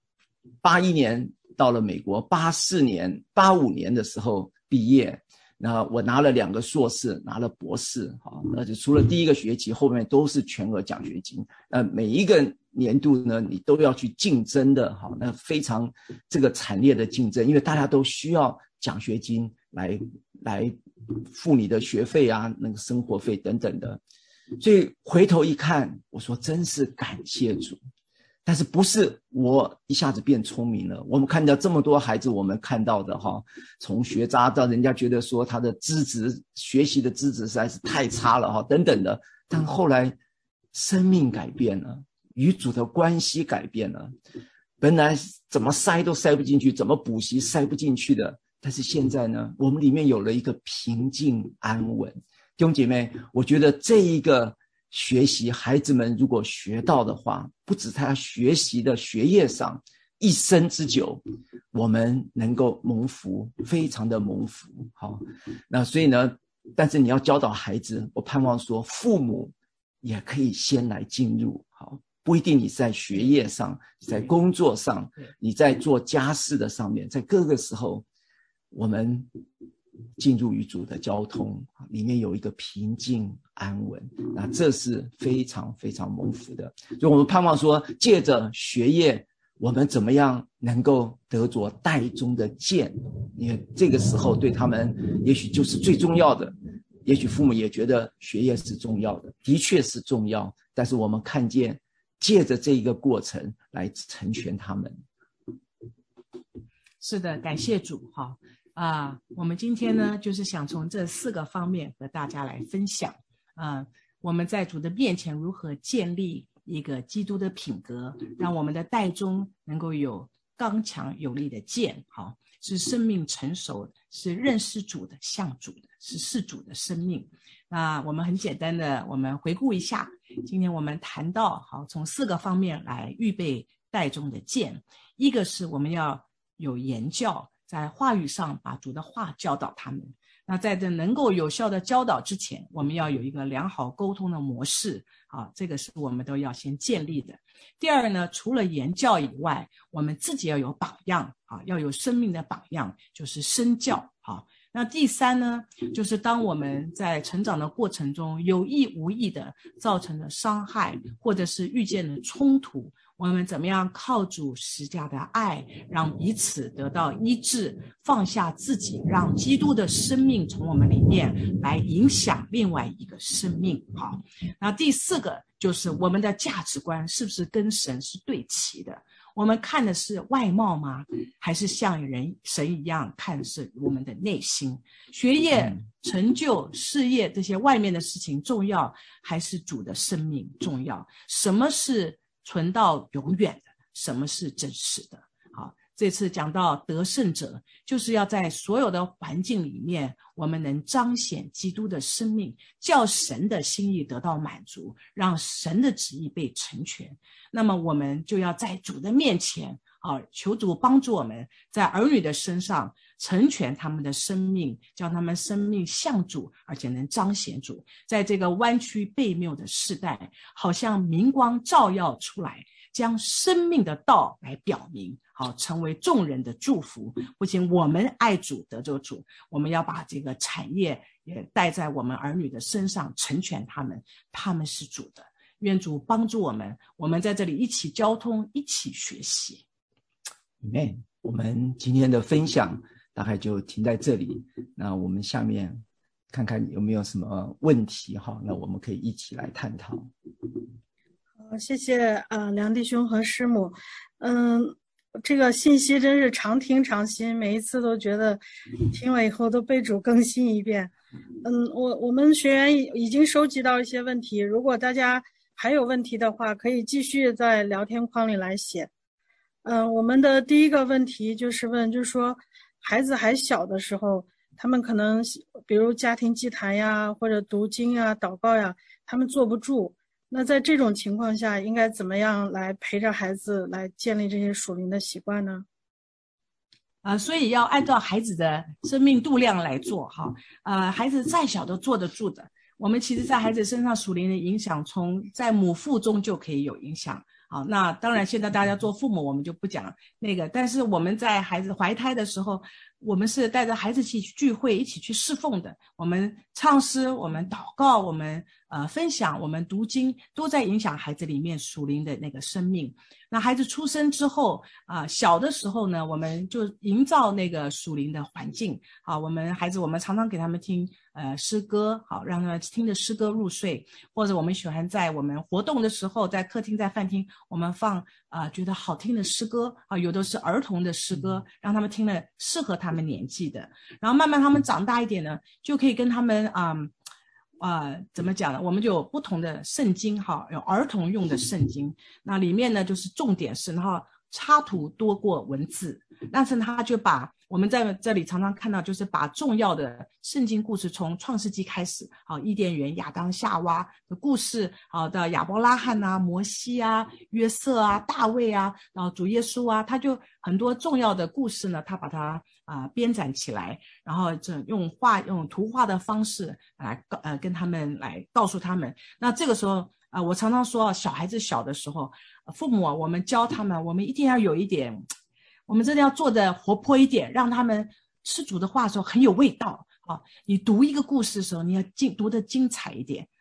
B: 81年到了美国，85年的时候毕业，那我拿了2个硕士，拿了博士，而且除了第一个学期，后面都是全额奖学金。每一个年度呢，你都要去竞争的，那非常这个惨烈的竞争，因为大家都需要奖学金来付你的学费啊，那个生活费等等的。所以回头一看，我说真是感谢主。但是不是我一下子变聪明了，我们看到这么多孩子，我们看到的从学渣到人家觉得说他的资质学习的资质实在是太差了等等的，但后来生命改变了，与主的关系改变了，本来怎么塞都塞不进去，怎么补习塞不进去的，但是现在呢，我们里面有了一个平静安稳。弟兄姐妹，我觉得这一个学习，孩子们如果学到的话，不止他学习的学业上，一生之久我们能够蒙福，非常的蒙福。那所以呢，但是你要教导孩子，我盼望说父母也可以先来进入，不一定你在学业上，在工作上，你在做家事的上面，在各个时候我们进入与主的交通，里面有一个平静安稳，那这是非常非常蒙福的。所以我们盼望说，借着学业， 我们怎么样能够得着袋中的剑？因为这个时候对他们也许就是最重要的，也许父母也觉得学业是重要的，的确是重要，但是我们看见借着这一个过程来成全他们。
C: 是的，感谢主。好我们今天呢就是想从这4个方面和大家来分享我们在主的面前如何建立一个基督的品格，让我们的袋中能够有刚强有力的剑，好，是生命成熟的，是认识主的，像主的，是事主的生命。那我们很简单的，我们回顾一下，今天我们谈到，好，从4个方面来预备袋中的剑。一个是我们要有言教，在话语上把主的话教导他们。那在这能够有效的教导之前，我们要有一个良好沟通的模式这个是我们都要先建立的。第二呢，除了言教以外，我们自己要有榜样要有生命的榜样，就是身教那第三呢，就是当我们在成长的过程中有意无意的造成了伤害，或者是遇见了冲突，我们怎么样靠主十架的爱，让彼此得到医治，放下自己，让基督的生命从我们里面来影响另外一个生命。好，那第4个就是我们的价值观是不是跟神是对齐的？我们看的是外貌吗？还是像神一样看的是我们的内心？学业、成就、事业这些外面的事情重要，还是主的生命重要？什么是存到永远的？什么是真实的？好，这次讲到得胜者，就是要在所有的环境里面，我们能彰显基督的生命，叫神的心意得到满足，让神的旨意被成全。那么我们就要在主的面前求主帮助我们在儿女的身上成全他们的生命，叫他们生命像主，而且能彰显主。在这个弯曲悖谬的世代，好像明光照耀出来，将生命的道来表明，成为众人的祝福。不仅我们爱主得着主，我们要把这个产业也带在我们儿女的身上，成全他们，他们是主的。愿主帮助我们，我们在这里一起交通，一起学习。
B: Amen。我们今天的分享大概就停在这里，那我们下面看看有没有什么问题那我们可以一起来探讨。
A: 谢谢梁弟兄和师母。这个信息真是常听常新，每一次都觉得听了以后都被主更新一遍。我们学员已经收集到一些问题，如果大家还有问题的话，可以继续在聊天框里来写。我们的第一个问题就是说孩子还小的时候，他们可能比如家庭祭坛呀，或者读经呀、祷告呀，他们坐不住。那在这种情况下，应该怎么样来陪着孩子来建立这些属灵的习惯呢？
C: 所以要按照孩子的生命度量来做孩子再小都坐得住的。我们其实在孩子身上属灵的影响，从在母腹中就可以有影响。好，那当然现在大家做父母我们就不讲那个，但是我们在孩子怀胎的时候，我们是带着孩子一起去聚会，一起去侍奉的。我们唱诗，我们祷告，我们分享，我们读经，都在影响孩子里面属灵的那个生命。那孩子出生之后小的时候呢，我们就营造那个属灵的环境。好，我们孩子我们常常给他们听诗歌，好，让他们听着诗歌入睡，或者我们喜欢在我们活动的时候，在客厅在饭厅，我们放觉得好听的诗歌有的是儿童的诗歌，让他们听了适合他们年纪的。然后慢慢他们长大一点呢，就可以跟他们怎么讲呢？我们就有不同的圣经有儿童用的圣经，那里面呢就是重点是，然后插图多过文字，但是他就把我们在这里常常看到，就是把重要的圣经故事从创世纪开始，伊甸园亚当夏娃的故事，到亚伯拉罕摩西约瑟大卫然后主耶稣他就很多重要的故事呢，他把它编展起来，然后用图画的方式来跟他们来告诉他们。那这个时候我常常说，小孩子小的时候，父母我们教他们，我们一定要有一点，我们真的要做得活泼一点，让他们吃主的话的时候很有味道。你读一个故事的时候，你要读得精彩一点。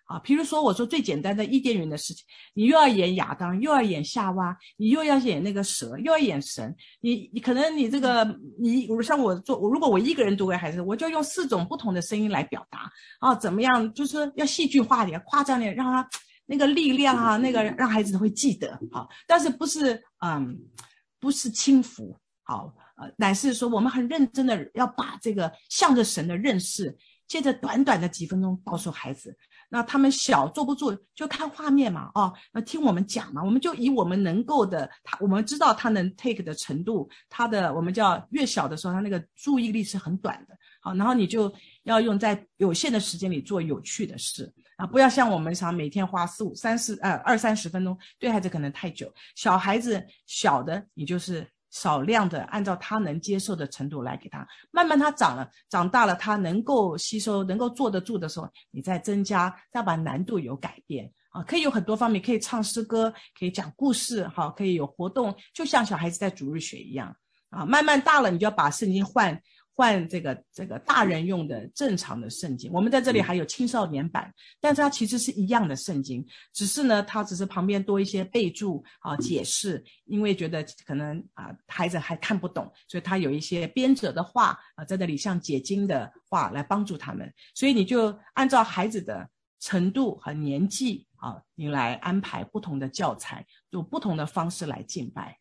C: 啊。譬如说我说最简单的伊甸园的事情，你又要演亚当，又要演夏娃，你又要演那个蛇，又要演神，你可能你这个你像如果我一个人读给孩子，我就用4种不同的声音来表达啊，怎么样，就是要戏剧化点，夸张点，让他那个力量啊，那个让孩子会记得好，但是不是轻浮好，乃是说我们很认真的要把这个向着神的认识，借着短短的几分钟告诉孩子。那他们小坐不住就看画面嘛，那听我们讲嘛，我们就以我们能够的，我们知道他能 take 的程度，他的我们叫越小的时候，他那个注意力是很短的，好，然后你就要用在有限的时间里做有趣的事啊，不要像我们常每天花20-30分钟，对孩子可能太久。小孩子小的，你就是少量的按照他能接受的程度来给他，慢慢他长大了，他能够吸收能够坐得住的时候，你再增加，再把难度有改变啊，可以有很多方面，可以唱诗歌，可以讲故事，好，可以有活动，就像小孩子在主日学一样啊。慢慢大了，你就要把圣经换这个大人用的正常的圣经。我们在这里还有青少年版，但是它其实是一样的圣经，只是呢它只是旁边多一些备注啊解释，因为觉得可能孩子还看不懂，所以他有一些编者的话在那里像解经的话来帮助他们，所以你就按照孩子的程度和年纪你来安排不同的教材，用不同的方式来敬拜。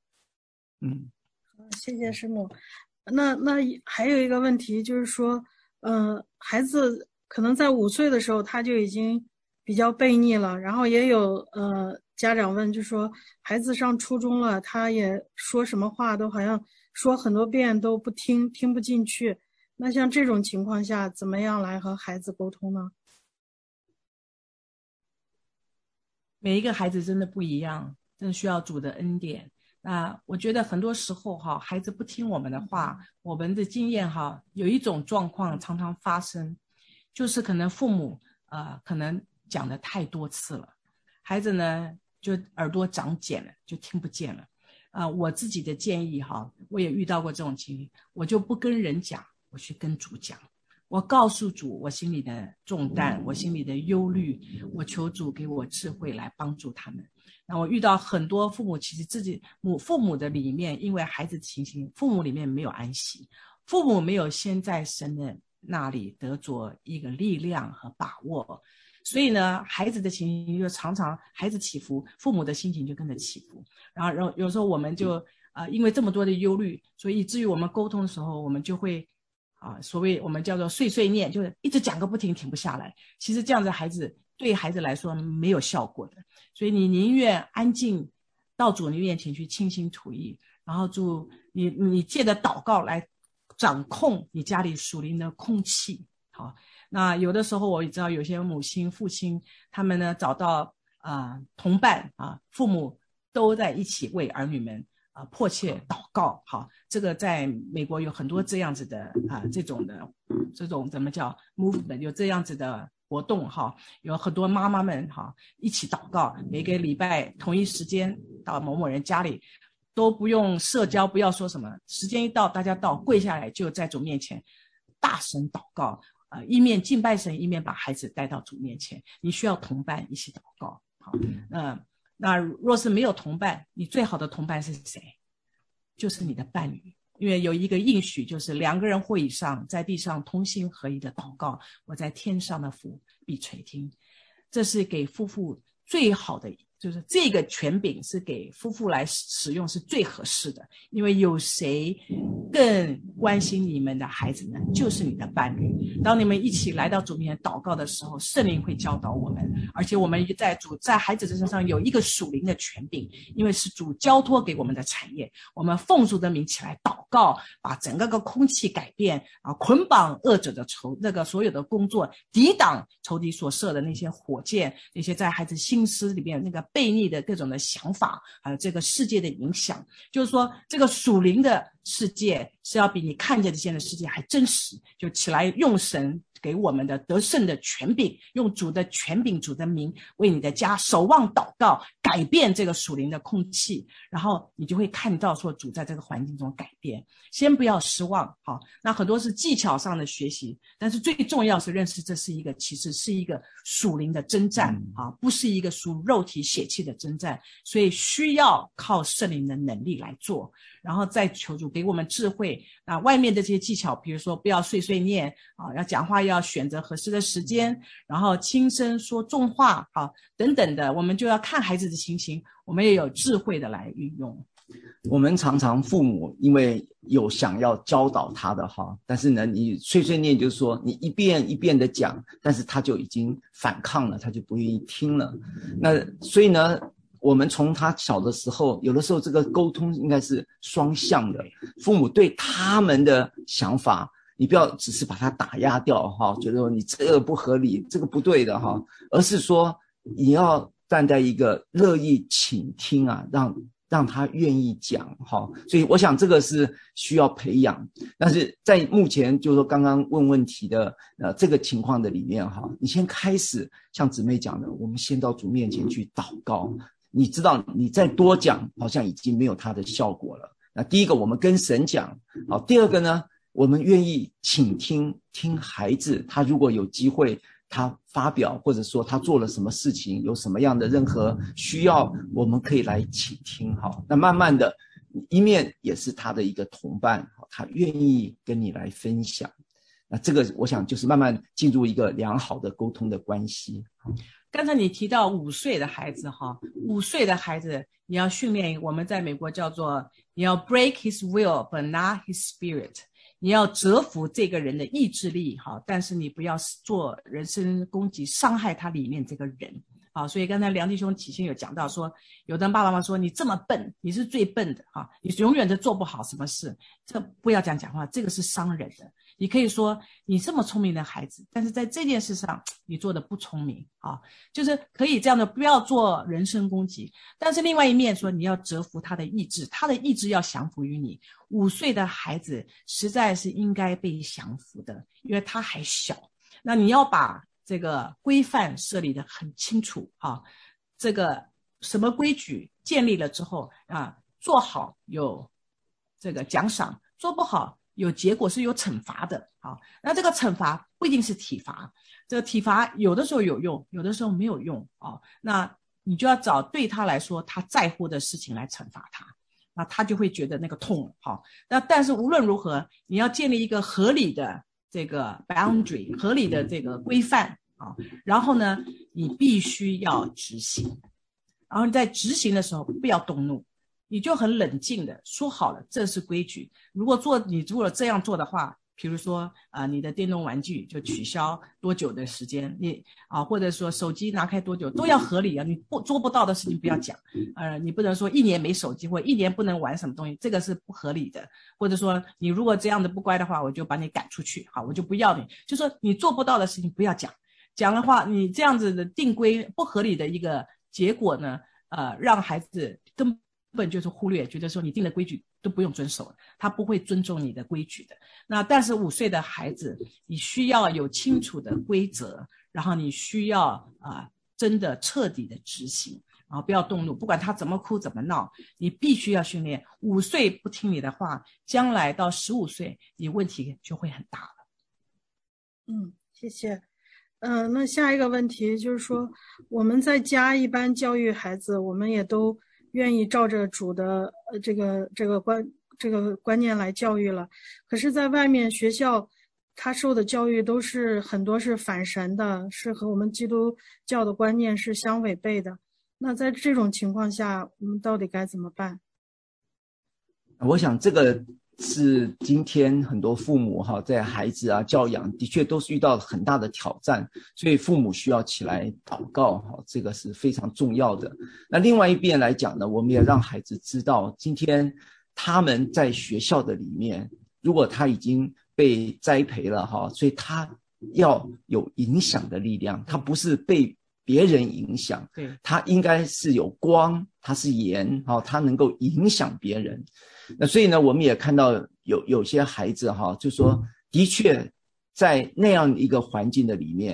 A: 谢谢师母。那还有一个问题就是说，孩子可能在5岁的时候他就已经比较悖逆了，然后也有家长问，就说孩子上初中了，他也说什么话都好像说很多遍都不听不进去。那像这种情况下，怎么样来和孩子沟通呢？
C: 每一个孩子真的不一样，真的需要主的恩典。我觉得很多时候孩子不听我们的话，我们的经验有一种状况常常发生，就是可能父母可能讲的太多次了，孩子呢就耳朵长茧了，就听不见了。我自己的建议我也遇到过这种情形，我就不跟人讲，我去跟主讲。我告诉主我心里的重担，我心里的忧虑，我求主给我智慧来帮助他们。那我遇到很多父母，其实自己父母的里面，因为孩子情形，父母里面没有安息，父母没有先在神的那里得着一个力量和把握，所以呢，孩子的情形就常常孩子起伏，父母的心情就跟着起伏。然后有时候我们就因为这么多的忧虑，所以以至于我们沟通的时候，我们就会所谓我们叫做碎碎念，就是一直讲个不停，停不下来。其实这样子对孩子来说没有效果的，所以你宁愿安静到主面前去倾心吐意，然后主你借着祷告来掌控你家里属灵的空气。好，那有的时候我也知道有些母亲父亲他们呢找到同伴父母都在一起为儿女们迫切祷告。好，这个在美国有很多这样子的这种怎么叫 movement， 有这样子的活动有很多妈妈们一起祷告，每个礼拜同一时间到某某人家里，都不用社交，不要说什么，时间一到大家到跪下来就在主面前大声祷告，一面敬拜神，一面把孩子带到主面前。你需要同伴一起祷告。好，那若是没有同伴，你最好的同伴是谁？就是你的伴侣。因为有一个应许，就是2个人或以上在地上同心合一的祷告，我在天上的父必垂听。这是给夫妇最好的，就是这个权柄是给夫妇来使用是最合适的。因为有谁更关心你们的孩子呢？就是你的伴侣。当你们一起来到主面前祷告的时候，圣灵会教导我们，而且我们在孩子身上有一个属灵的权柄，因为是主交托给我们的产业。我们奉主的名起来祷告，把整个空气改变捆绑恶者的所有的工作，抵挡仇敌所设的那些火箭，那些在孩子心思里面那个悖逆的各种的想法，还有这个世界的影响。就是说这个属灵的世界是要比你看见的现在的世界还真实，就起来用神给我们的得胜的权柄，用主的权柄主的名为你的家守望祷告， 改变这个属灵的空气，然后你就会看到说主在这个环境中改变。先不要失望，好，那很多是技巧上的学习，但是最重要是认识这是一个其实是一个属灵的征战啊，不是一个属肉体血气的征战，所以需要靠圣灵的能力来做，然后再求主给我们智慧。那外面的这些技巧，比如说不要碎碎念啊，要讲话要选择合适的时间，然后轻声说重话啊，等等的，我们就要看孩子的情形，我们也有智慧的来运用。
B: 我们常常父母因为有想要教导他的哈，但是呢，你碎碎念就是说你一遍一遍的讲，但是他就已经反抗了，他就不愿意听了。那所以呢，我们从他小的时候，有的时候这个沟通应该是双向的，父母对他们的想法，你不要只是把它打压掉哈，觉得你这个不合理，这个不对的哈，而是说你要站在一个乐意倾听啊，让他愿意讲哈，所以我想这个是需要培养。但是在目前就是说刚刚问问题的这个情况的里面哈，你先开始像姊妹讲的，我们先到主面前去祷告。你知道你再多讲好像已经没有它的效果了。那第一个我们跟神讲，好，第二个呢，我们愿意倾听孩子，他如果有机会他发表或者说他做了什么事情，有什么样的任何需要，我们可以来倾听。好，那慢慢的一面也是他的一个同伴，他愿意跟你来分享，那这个我想就是慢慢进入一个良好的沟通的关系。
C: 刚才你提到5岁的孩子哈，5岁的孩子你要训练，我们在美国叫做你要 break his will but not his spirit， 你要折服这个人的意志力哈，但是你不要做人身攻击伤害他里面这个人。好，所以刚才梁弟兄起先有讲到说，有的爸爸妈妈说你这么笨，你是最笨的啊，你永远都做不好什么事，这不要讲话，这个是伤人的。你可以说你这么聪明的孩子，但是在这件事上你做的不聪明啊，就是可以这样的，不要做人身攻击。但是另外一面说，你要折服他的意志，他的意志要降服于你。5岁的孩子实在是应该被降服的，因为他还小。那你要把这个规范设立得很清楚啊，这个什么规矩建立了之后啊，做好有这个奖赏，做不好有结果是有惩罚的啊。那这个惩罚不一定是体罚，这个体罚有的时候有用，有的时候没有用啊。那你就要找对他来说他在乎的事情来惩罚他，那他就会觉得那个痛了。好，那但是无论如何，你要建立一个合理的这个 boundary， 合理的这个规范啊。然后呢，你必须要执行，然后你在执行的时候不要动怒。你就很冷静的说好了，这是规矩。你如果这样做的话，比如说你的电动玩具就取消多久的时间，或者说手机拿开多久，都要合理啊。你做不到的事情不要讲，你不能说1年没手机或1年不能玩什么东西，这个是不合理的。或者说你如果这样的不乖的话，我就把你赶出去，好，我就不要你。就说你做不到的事情不要讲，讲的话你这样子的定规不合理的一个结果呢，让孩子根本就是忽略，觉得说你定的规矩都不用遵守了，他不会尊重你的规矩的。那但是5岁的孩子，你需要有清楚的规则，然后你需要真的彻底的执行，然后不要动怒，不管他怎么哭怎么闹，你必须要训练。5岁不听你的话，将来到15岁，你问题就会很大了。
A: 谢谢。那下一个问题就是说，我们在家一般教育孩子，我们也都愿意照着主的这个观念来教育了。可是在外面学校他受的教育都是很多是反神的，是和我们基督教的观念是相违背的。那在这种情况下，我们到底该怎么办？
B: 我想这个是今天很多父母在孩子教养的确都是遇到很大的挑战，所以父母需要起来祷告，这个是非常重要的。那另外一边来讲呢，我们也让孩子知道，今天他们在学校的里面，如果他已经被栽培了所以他要有影响的力量，他不是被别人影响，
C: 对，
B: 他应该是有光，他是盐，他能够影响别人。那所以呢，我们也看到有些孩子就说的确在那样一个环境的里面，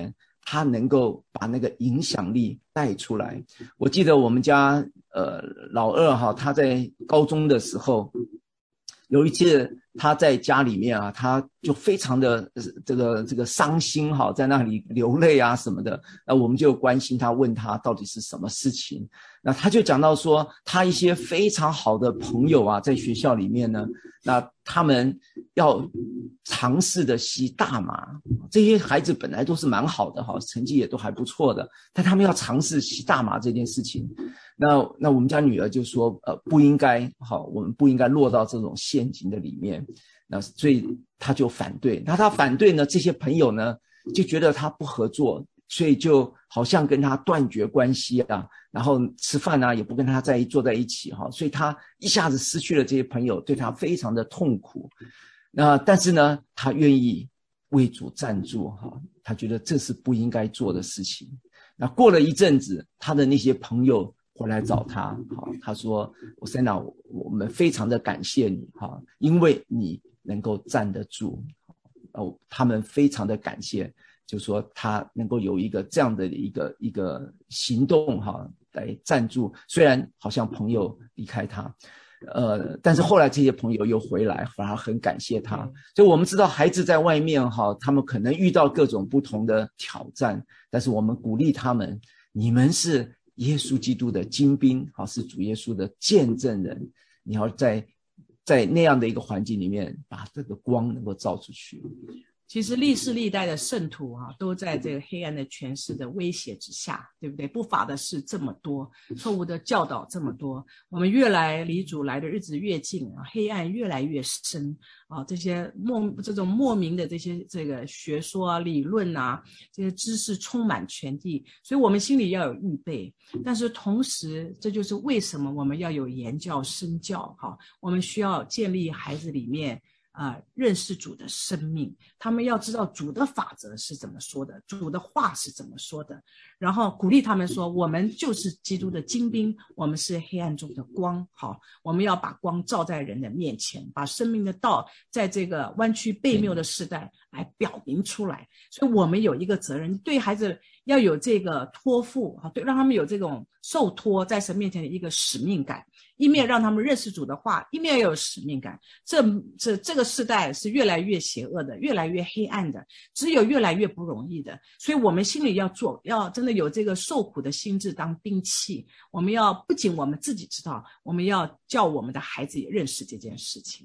B: 他能够把那个影响力带出来。我记得我们家老二哈，他在高中的时候，有一次他在家里面啊，他就非常的这个伤心哈，在那里流泪啊什么的。那我们就关心他，问他到底是什么事情。那他就讲到说，他一些非常好的朋友啊，在学校里面呢，那他们要尝试的吸大麻。这些孩子本来都是蛮好的哈，成绩也都还不错的，但他们要尝试吸大麻这件事情。那我们家女儿就说不应该，好，我们不应该落到这种陷阱的里面。那所以他就反对。那他反对呢，这些朋友呢就觉得他不合作，所以就好像跟他断绝关系啊，然后吃饭啊也不跟他坐在一起哈，所以他一下子失去了这些朋友，对他非常的痛苦。那但是呢，他愿意为主站住哈，他觉得这是不应该做的事情。那过了一阵子，他的那些朋友回来找他，他说：“Osana，我们非常的感谢你哈，因为你能够站得住。”他们非常的感谢，就说他能够有一个这样的一个行动哈，来站住。虽然好像朋友离开他，但是后来这些朋友又回来，反而很感谢他。所以我们知道孩子在外面哈，他们可能遇到各种不同的挑战，但是我们鼓励他们，你们是耶稣基督的精兵，是主耶稣的见证人，你要在那样的一个环境里面把这个光能够照出去。
C: 其实历世历代的圣徒啊，都在这个黑暗的权势的威胁之下，对不对？不法的事这么多，错误的教导这么多，我们越来离主来的日子越近啊，黑暗越来越深啊，这种莫名的这个学说啊、理论啊，这些知识充满全地，所以我们心里要有预备。但是同时，这就是为什么我们要有言教身教哈，我们需要建立孩子里面认识主的生命，他们要知道主的法则是怎么说的，主的话是怎么说的，然后鼓励他们说，我们就是基督的精兵，我们是黑暗中的光，好，我们要把光照在人的面前，把生命的道在这个弯曲悖谬的时代来表明出来。所以我们有一个责任，对孩子要有这个托付，对，让他们有这种受托在神面前的一个使命感，一面让他们认识主的话，一面要有使命感。这个世代是越来越邪恶的，越来越黑暗的，只有越来越不容易的。所以我们心里要真的有这个受苦的心智当兵器。我们要不仅我们自己知道，我们要叫我们的孩子也认识这件事情。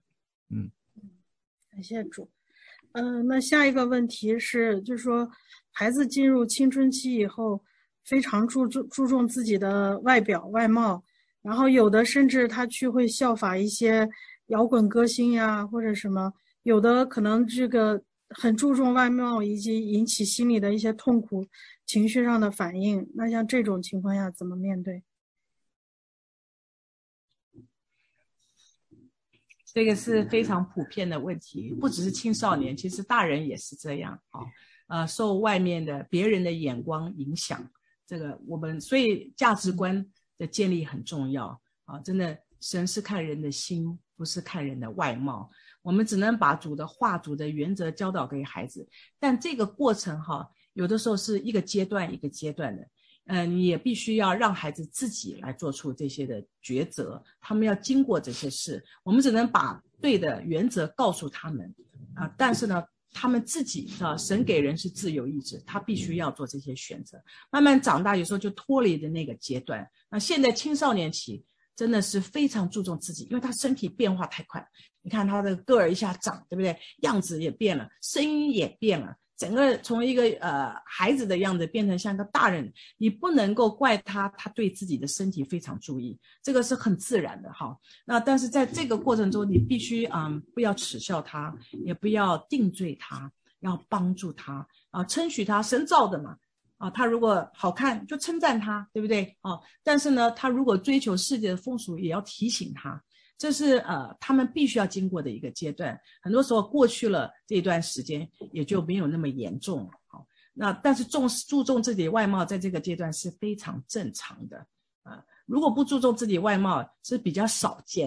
A: 感谢主。那下一个问题是，就是说孩子进入青春期以后，非常注重自己的外表外貌，然后有的甚至他会效法一些摇滚歌星呀，或者什么，有的可能这个很注重外貌，以及引起心理的一些痛苦情绪上的反应。那像这种情况下怎么面对？
C: 这个是非常普遍的问题，不只是青少年，其实大人也是这样受外面的别人的眼光影响，这个我们所以价值观的建立很重要真的，神是看人的心，不是看人的外貌。我们只能把主的话、主的原则教导给孩子，但这个过程有的时候是一个阶段一个阶段的。你也必须要让孩子自己来做出这些的抉择，他们要经过这些事，我们只能把对的原则告诉他们但是呢，他们自己神给人是自由意志，他必须要做这些选择。慢慢长大，有时候就脱离的那个阶段。那现在青少年期真的是非常注重自己，因为他身体变化太快，你看他的个儿一下长，对不对？样子也变了，声音也变了，整个从一个孩子的样子变成像个大人。你不能够怪他对自己的身体非常注意，这个是很自然的那但是在这个过程中，你必须不要耻笑他，也不要定罪他，要帮助他称许他，神造的嘛他如果好看就称赞他，对不对但是呢，他如果追求世界的风俗，也要提醒他。这是他们必须要经过的一个阶段，很多时候过去了这一段时间也就没有那么严重了那但是注重自己的外貌在这个阶段是非常正常的如果不注重自己外貌是比较少见的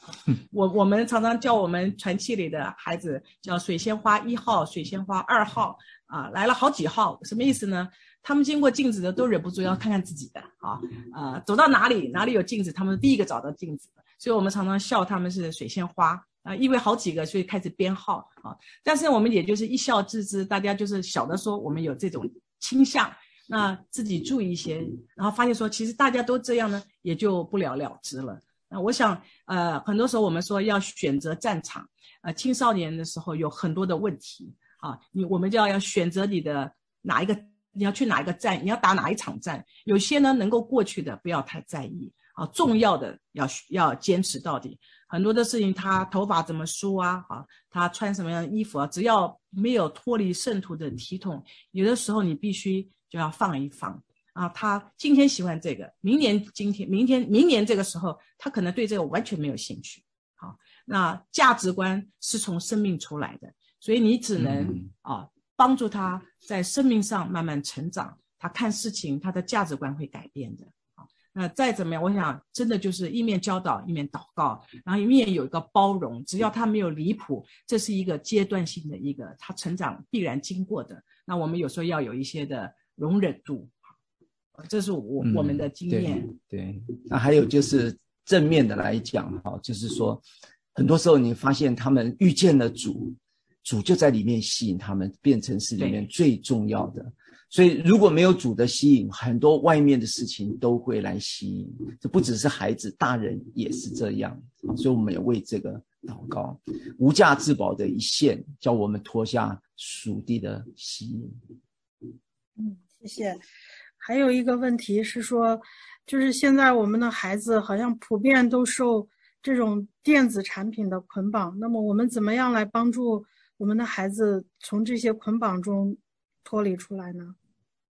C: 我们常常叫我们团契里的孩子叫水仙花1号、水仙花2号啊，来了好几号，什么意思呢？他们经过镜子的都忍不住要看看自己的啊，走到哪里有镜子，他们第一个找到镜子，所以我们常常笑他们是水仙花啊，因为好几个，所以开始编号啊。但是我们也就是一笑置之，大家就是晓得说我们有这种倾向，那自己注意一些，然后发现说其实大家都这样呢，也就不了了之了。那我想很多时候我们说要选择战场，青少年的时候有很多的问题啊，我们就要选择你的哪一个，你要去哪一个战，你要打哪一场战。有些呢能够过去的不要太在意啊，重要的要坚持到底。很多的事情他头发怎么梳啊，他穿什么样的衣服啊，只要没有脱离圣徒的体统，有的时候你必须就要放一放啊，他今天喜欢这个，明年这个时候他可能对这个完全没有兴趣。好，那价值观是从生命出来的，所以你只能帮助他在生命上慢慢成长，他看事情他的价值观会改变的。那再怎么样，我想真的就是一面教导一面祷告，然后一面有一个包容，只要他没有离谱，这是一个阶段性的一个他成长必然经过的，那我们有时候要有一些的容忍度，这是我们的经验。
B: 对，那还有就是正面的来讲就是说很多时候你发现他们遇见了主就在里面吸引他们，变成是里面最重要的。所以如果没有主的吸引，很多外面的事情都会来吸引，这不只是孩子，大人也是这样。所以我们也为这个祷告，无价之宝的一线，叫我们脱下属地的吸引。
A: 谢谢。还有一个问题是说，就是现在我们的孩子好像普遍都受这种电子产品的捆绑，那么我们怎么样来帮助我们的孩子从这些捆绑中脱离出来呢？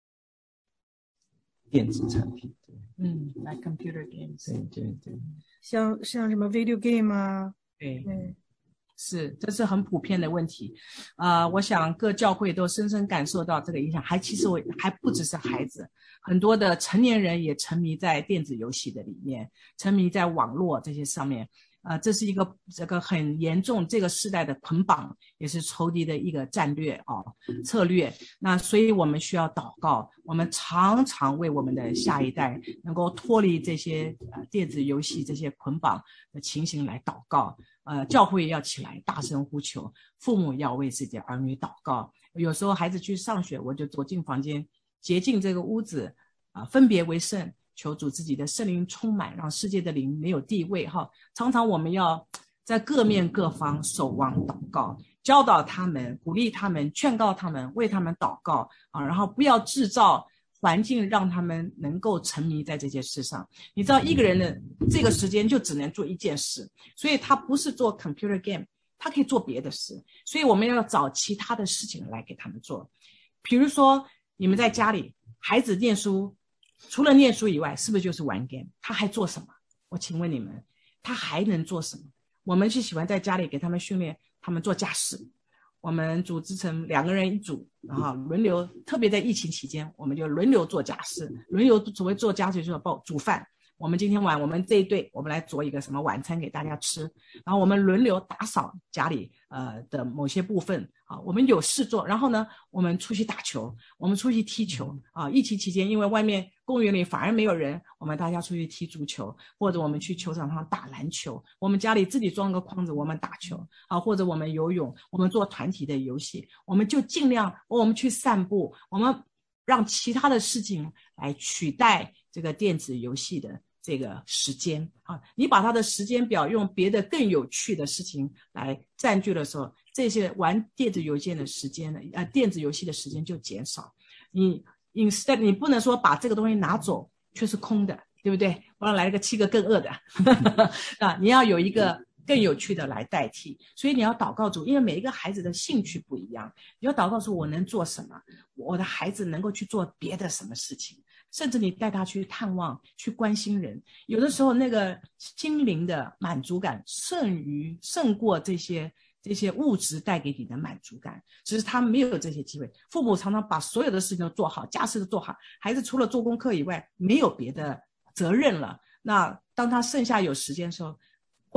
B: 电子产品
C: like computer games，
B: 对，
A: 像什么 video game 啊，
C: 对，是，这是很普遍的问题。我想各教会都深深感受到这个影响，其实我还不只是孩子，很多的成年人也沉迷在电子游戏的里面，沉迷在网络这些上面。这是这个很严重，这个世代的捆绑，也是仇敌的一个战略策略。那所以我们需要祷告，我们常常为我们的下一代能够脱离这些电子游戏这些捆绑的情形来祷告。教会要起来大声呼求，父母要为自己的儿女祷告。有时候孩子去上学，我就走进房间，洁净这个屋子，分别为圣，求主自己的圣灵充满，让世界的灵没有地位常常我们要在各面各方守望祷告，教导他们，鼓励他们，劝告他们，为他们祷告然后不要制造环境让他们能够沉迷在这件事上。你知道一个人的这个时间就只能做一件事，所以他不是做 computer game， 他可以做别的事，所以我们要找其他的事情来给他们做。比如说你们在家里，孩子念书，除了念书以外，是不是就是玩 game？ 他还做什么？我请问你们，他还能做什么？我们是喜欢在家里给他们训练他们做家事，我们组织成2个人一组，然后轮流，特别在疫情期间，我们就轮流做家事，轮流所谓做家事就是煮饭。我们今天晚我们这一队，我们来做一个什么晚餐给大家吃，然后我们轮流打扫家里的某些部分我们有事做，然后呢我们出去打球，我们出去踢球疫情期间因为外面公园里反而没有人，我们大家出去踢足球，或者我们去球场上打篮球，我们家里自己装个框子我们打球或者我们游泳，我们做团体的游戏，我们就尽量我们去散步，我们让其他的事情来取代这个电子游戏的这个时间你把他的时间表用别的更有趣的事情来占据的时候，这些玩电子邮件的时间电子游戏的时间就减少。你 instead 你不能说把这个东西拿走却是空的，对不对？我要来个7个更饿的你要有一个更有趣的来代替。所以你要祷告主，因为每一个孩子的兴趣不一样，你要祷告说我能做什么，我的孩子能够去做别的什么事情，甚至你带他去探望，去关心人，有的时候那个心灵的满足感胜过这些物质带给你的满足感，只是他没有这些机会。父母常常把所有的事情都做好，家事都做好，孩子除了做功课以外没有别的责任了。那当他剩下有时间的时候，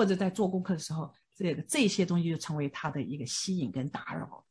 C: 或者在做功课的时候，这些东西就成为他的一个吸引跟打扰。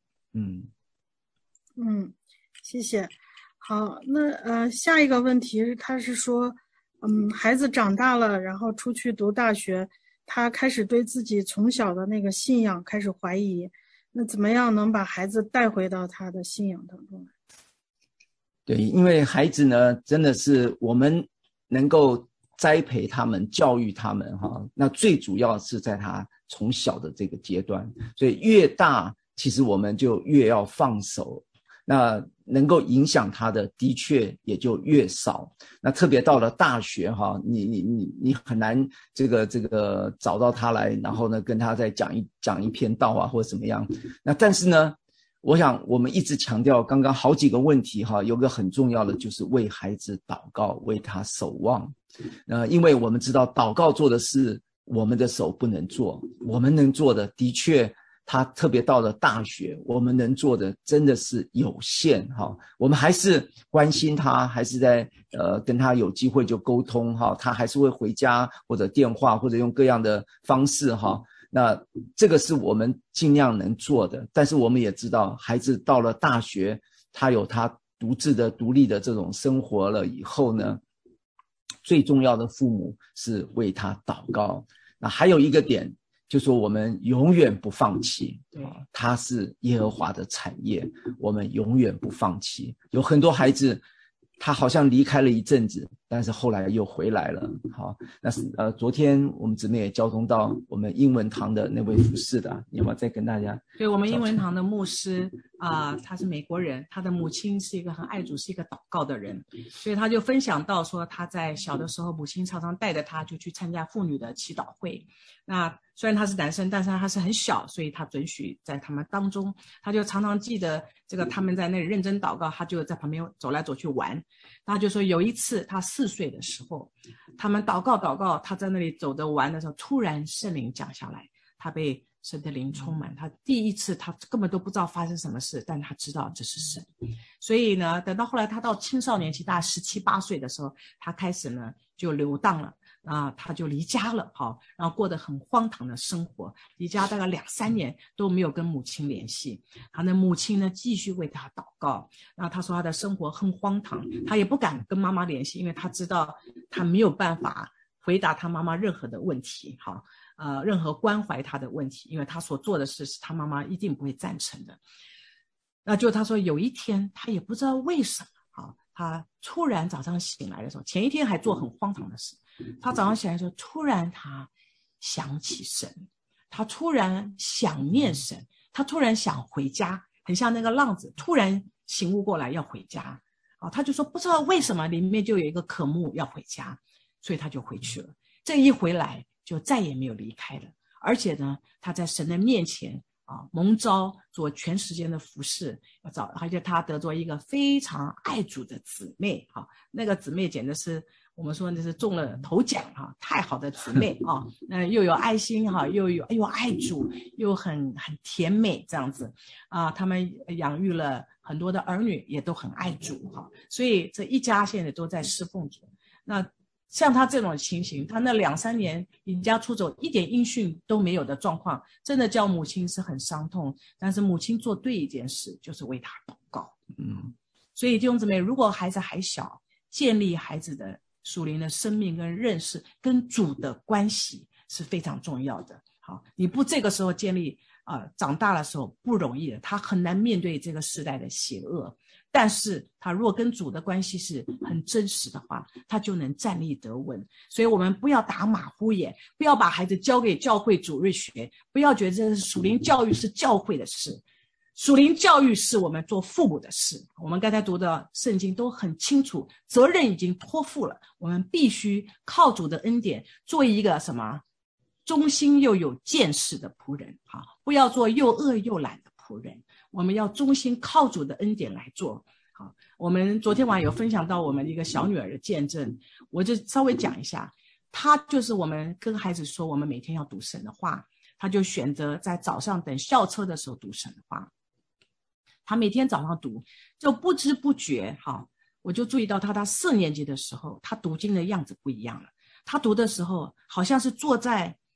A: 谢谢。好，那下一个问题他是说，孩子长大了，然后出去读大学，他开始对自己从小的那个信仰开始怀疑，那怎么样能把孩子带回到他的信仰当中来？
B: 对，因为孩子呢，真的是我们能够栽培他们、教育他们那最主要是在他从小的这个阶段，所以越大，其实我们就越要放手。那能够影响他的确也就越少。那特别到了大学你很难这个找到他来，然后呢跟他再讲一篇道啊或者怎么样。那但是呢，我想我们一直强调刚刚好几个问题有个很重要的就是为孩子祷告，为他守望。因为我们知道祷告做的事我们的手不能做，我们能做的确他特别到了大学，我们能做的真的是有限我们还是关心他，还是在跟他有机会就沟通他还是会回家或者电话或者用各样的方式那这个是我们尽量能做的。但是我们也知道孩子到了大学，他有他独立的这种生活了以后呢，最重要的父母是为他祷告。那还有一个点就说我们永远不放弃，他是耶和华的产业，我们永远不放弃。有很多孩子他好像离开了一阵子，但是后来又回来了。那昨天我们姊妹也交通到我们英文堂的那位服侍的，你有没有再跟大家？
C: 对，我们英文堂的牧师他是美国人，他的母亲是一个很爱主，是一个祷告的人，所以他就分享到说他在小的时候母亲常常带着他就去参加妇女的祈祷会。那虽然他是男生，但是他是很小，所以他准许在他们当中，他就常常记得这个他们在那里认真祷告，他就在旁边走来走去玩。他就说有一次他4岁的时候，他们祷告，他在那里走着玩的时候，突然圣灵降下来，他被神的灵充满，他第一次他根本都不知道发生什么事，但他知道这是神。所以呢，等到后来他到青少年期，大概17、18岁的时候，他开始呢就流荡了他就离家了然后过得很荒唐的生活，离家大概2、3年都没有跟母亲联系。他的母亲呢继续为他祷告，然后他说他的生活很荒唐，他也不敢跟妈妈联系，因为他知道他没有办法回答他妈妈任何的问题任何关怀他的问题，因为他所做的事是他妈妈一定不会赞成的。那就他说有一天他也不知道为什么他突然早上醒来的时候，前一天还做很荒唐的事，他早上醒来的时候突然他想起神，他突然想念神，他突然想回家，很像那个浪子突然醒悟过来要回家他就说不知道为什么里面就有一个渴慕要回家，所以他就回去了。这一回来就再也没有离开了，而且呢他在神的面前蒙召做全时间的服侍，而且他得着一个非常爱主的姊妹那个姊妹简直是我们说那是中了头奖太好的姊妹又有爱心又爱主，又很甜美这样子他们养育了很多的儿女，也都很爱主所以这一家现在都在侍奉主。那像他这种情形，他那2、3年离家出走，一点音讯都没有的状况，真的叫母亲是很伤痛。但是母亲做对一件事，就是为他祷告。所以弟兄姊妹，如果孩子还小，建立孩子的属灵的生命跟认识跟主的关系是非常重要的。你不这个时候建立长大的时候不容易的，他很难面对这个时代的邪恶。但是他如果跟主的关系是很真实的话，他就能站立得稳。所以我们不要打马虎眼，不要把孩子交给教会主日学，不要觉得这是属灵教育是教会的事，属灵教育是我们做父母的事。我们刚才读的圣经都很清楚，责任已经托付了，我们必须靠主的恩典做一个什么忠心又有见识的仆人不要做又恶又懒的仆人，我们要忠心靠主的恩典来做。我们昨天晚上有分享到我们一个小女儿的见证，我就稍微讲一下。她就是我们跟孩子说我们每天要读神的话，她就选择在早上等校车的时候读神的话。她每天早上读，就不知不觉我就注意到她4年级的时候，她读经的样子不一样了。她读的时候好像是坐在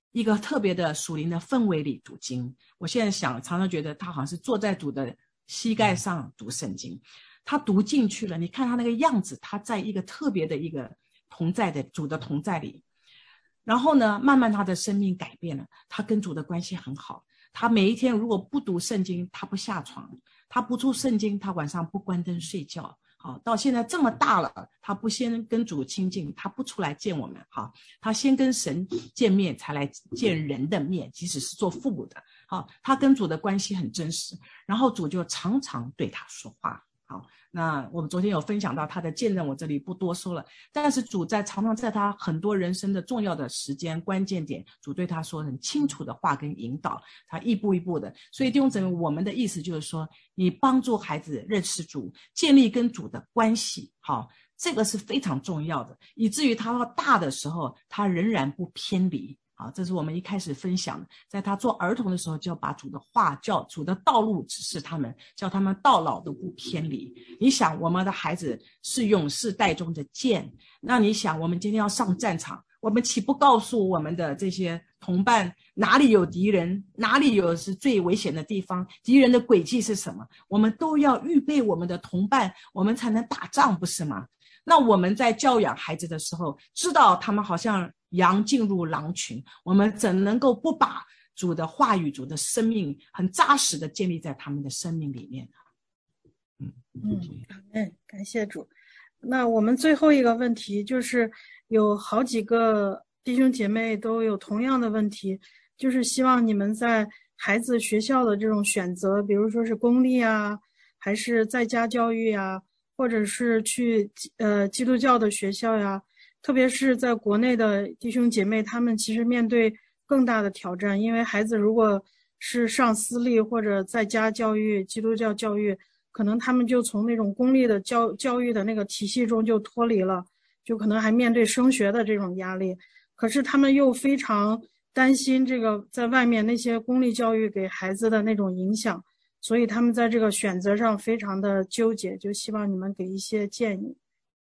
C: 一个特别的属灵的氛围里读经。我现在常常觉得他好像是坐在主的膝盖上读圣经，他读进去了，你看他那个样子，他在一个特别的一个同在的主的同在里。然后呢，慢慢他的生命改变了，他跟主的关系很好。他每一天如果不读圣经，他不下床；他不读圣经，他晚上不关灯睡觉。好，到现在这么大了，他不先跟主亲近，他不出来见我们。好，他先跟神见面，才来见人的面，即使是做父母的。好，他跟主的关系很真实，然后主就常常对他说话。好，那我们昨天有分享到他的见证，我这里不多说了。但是主常常在他很多人生的重要的时间关键点，主对他说很清楚的话跟引导，他一步一步的。所以弟兄姊妹，我们的意思就是说，你帮助孩子认识主，建立跟主的关系，好，这个是非常重要的，以至于他到大的时候，他仍然不偏离。好，这是我们一开始分享的，在他做儿童的时候，就要把主的话教主的道路指示他们，叫他们到老都不偏离。你想，我们的孩子是勇士带中的箭，那你想，我们今天要上战场，我们岂不告诉我们的这些同伴哪里有敌人，哪里有是最危险的地方，敌人的诡计是什么？我们都要预备我们的同伴，我们才能打仗，不是吗？那我们在教养孩子的时候，知道他们好像羊进入狼群，我们怎能够不把主的话语、主的生命很扎实的建立在他们的生命里面呢？
A: 感谢主。那我们最后一个问题就是，有好几个弟兄姐妹都有同样的问题，就是希望你们在孩子学校的这种选择，比如说是公立啊，还是在家教育啊，或者是去基督教的学校呀，特别是在国内的弟兄姐妹，他们其实面对更大的挑战，因为孩子如果是上私立或者在家教育、基督教教育，可能他们就从那种公立的教育的那个体系中就脱离了，就可能还面对升学的这种压力。可是他们又非常担心这个在外面那些公立教育给孩子的那种影响，所以他们在这个选择上非常的纠结，就希望你们给一些建议。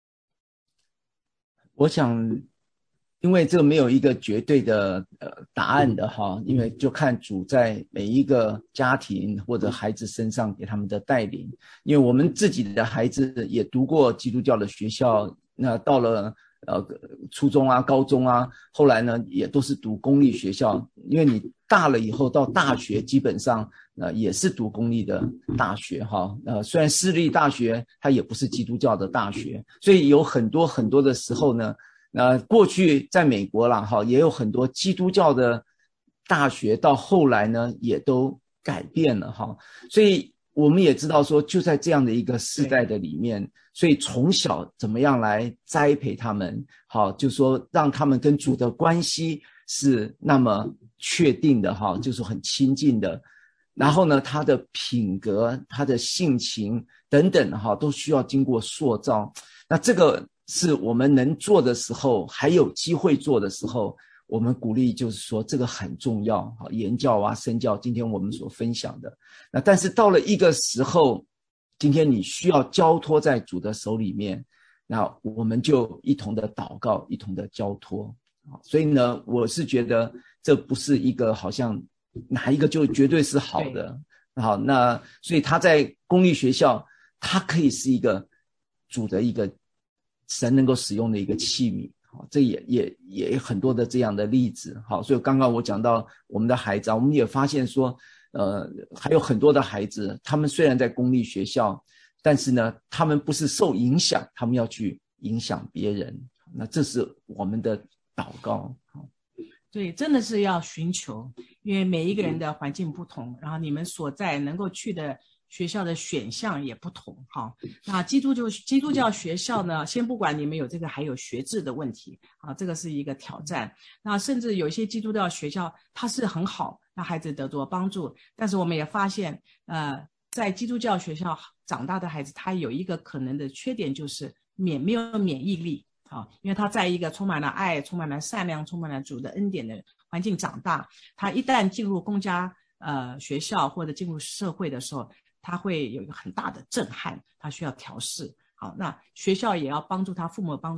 B: 我想，因为这个没有一个绝对的答案的哈，因为就看主在每一个家庭或者孩子身上给他们的带领。因为我们自己的孩子也读过基督教的学校，那到了初中啊、高中啊，后来呢也都是读公立学校。因为你大了以后到大学，基本上也是读公立的大学哈。虽然私立大学它也不是基督教的大学，所以有很多很多的时候呢，过去在美国啦哈，也有很多基督教的大学，到后来呢也都改变了哈。所以我们也知道说，就在这样的一个世代的里面，所以从小怎么样来栽培他们，好，就说让他们跟主的关系是那么确定的哈，就是很亲近的。然后呢，他的品格、他的性情等等哈，都需要经过塑造。那这个是我们能做的时候，还有机会做的时候，我们鼓励就是说这个很重要，言教啊、身教，今天我们所分享的。那但是到了一个时候，今天你需要交托在主的手里面，那我们就一同的祷告，一同的交托。所以呢，我是觉得这不是一个好像哪一个就绝对是好的。好，那所以他在公立学校，他可以是一个主的一个神能够使用的一个器皿。好，这也有很多的这样的例子。好，所以刚刚我讲到我们的孩子，我们也发现说还有很多的孩子，他们虽然在公立学校，但是呢他们不是受影响，他们要去影响别人。那这是我们的祷告。
C: 对，真的是要寻求，因为每一个人的环境不同，然后你们所在能够去的学校的选项也不同。好，那基督教学校呢，先不管你们有这个还有学制的问题啊，这个是一个挑战。那甚至有一些基督教学校它是很好，让孩子得到帮助，但是我们也发现在基督教学校长大的孩子，他有一个可能的缺点，就是没有免疫力。因为他在一个充满了爱、充满了善良、充满了主的恩典的环境长大，他一旦进入公家学校或者进入社会的时候，他会有一个很大的震撼，他需要调试。好，那学校也要帮助他，父母帮助他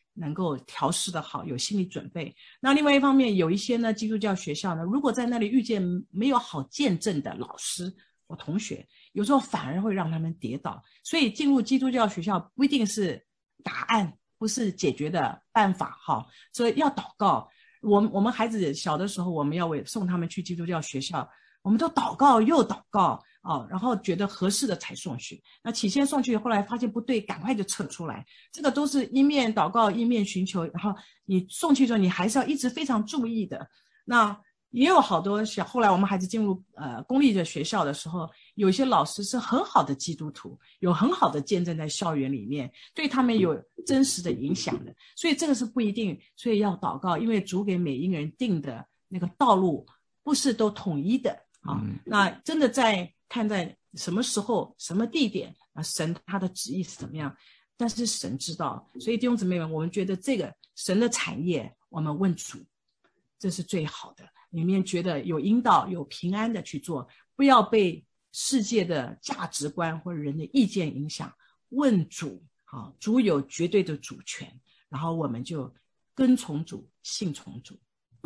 C: 能够调试的好，有心理准备。那另外一方面，有一些呢基督教学校呢，如果在那里遇见没有好见证的老师或同学，有时候反而会让他们跌倒。所以进入基督教学校不一定是答案，不是解决的办法哈。所以要祷告。我们孩子小的时候，我们要送他们去基督教学校，我们都祷告又祷告然后觉得合适的才送去。那起先送去，后来发现不对，赶快就撤出来。这个都是一面祷告一面寻求，然后你送去之后，你还是要一直非常注意的。那也有好多后来我们孩子进入公立的学校的时候，有一些老师是很好的基督徒，有很好的见证在校园里面，对他们有真实的影响的。所以这个是不一定，所以要祷告，因为主给每一个人定的那个道路不是都统一的那真的看在什么时候什么地点神他的旨意是怎么样，但是神知道。所以弟兄姊妹们，我们觉得这个神的产业，我们问主，这是最好的，里面觉得有引导有平安的去做，不要被世界的价值观或者人的意见影响。问主主有绝对的主权，然后我们就跟从主，信从主。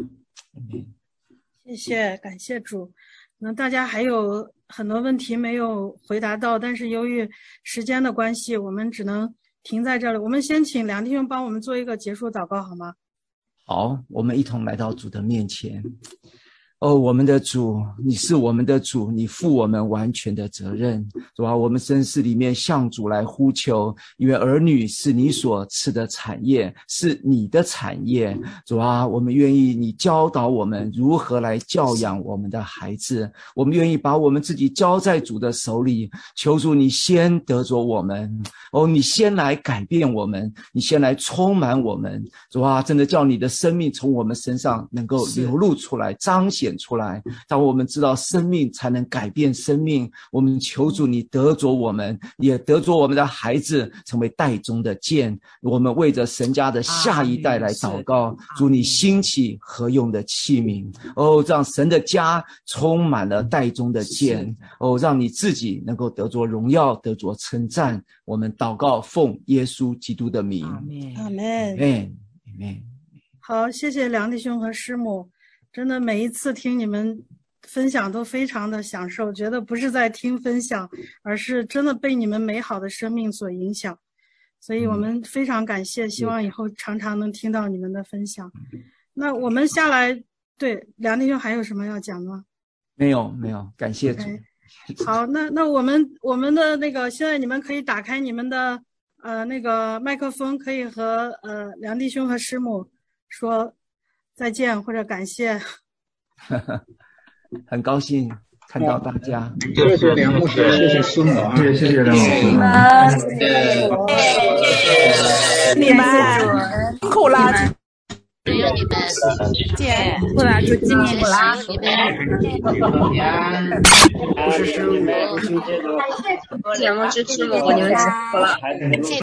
A: 谢谢，感谢主。那大家还有很多问题没有回答到，但是由于时间的关系，我们只能停在这里。我们先请梁弟兄帮我们做一个结束祷告好吗？
B: 好，我们一同来到主的面前。我们的主，你是我们的主，你负我们完全的责任。主啊，我们真是里面向主来呼求，因为儿女是你所赐的产业，是你的产业。主啊，我们愿意你教导我们如何来教养我们的孩子，我们愿意把我们自己交在主的手里，求主你先得着我们，你先来改变我们，你先来充满我们。主啊，真的叫你的生命从我们身上能够流露出来，彰显出来。当我们知道生命才能改变生命，我们求主你得着我们，也得着我们的孩子成为带中的剑。我们为着神家的下一代来祷告，主你兴起合用的器皿，让神的家充满了带中的剑，让你自己能够得着荣耀，得着称赞。我们祷告奉耶稣基督的名，
A: 阿们，
B: 阿们。
A: 好，谢谢梁弟兄和师母，真的每一次听你们分享都非常的享受，觉得不是在听分享，而是真的被你们美好的生命所影响，所以我们非常感谢，希望以后常常能听到你们的分享。那我们下来，对，梁弟兄还有什么要讲的吗？
B: 没有，感谢主。
A: 好，那我们的那个，现在你们可以打开你们的那个麦克风，可以和梁弟兄和师母说再见或者感谢。
B: 很高兴看到大家，
D: 谢谢梁牧师，谢谢师母啊，
B: 谢谢梁牧师，
C: 你们辛苦了。
E: 只有你们见不拉就纪念不拉，不是师母，节目支持我，你们辛苦了。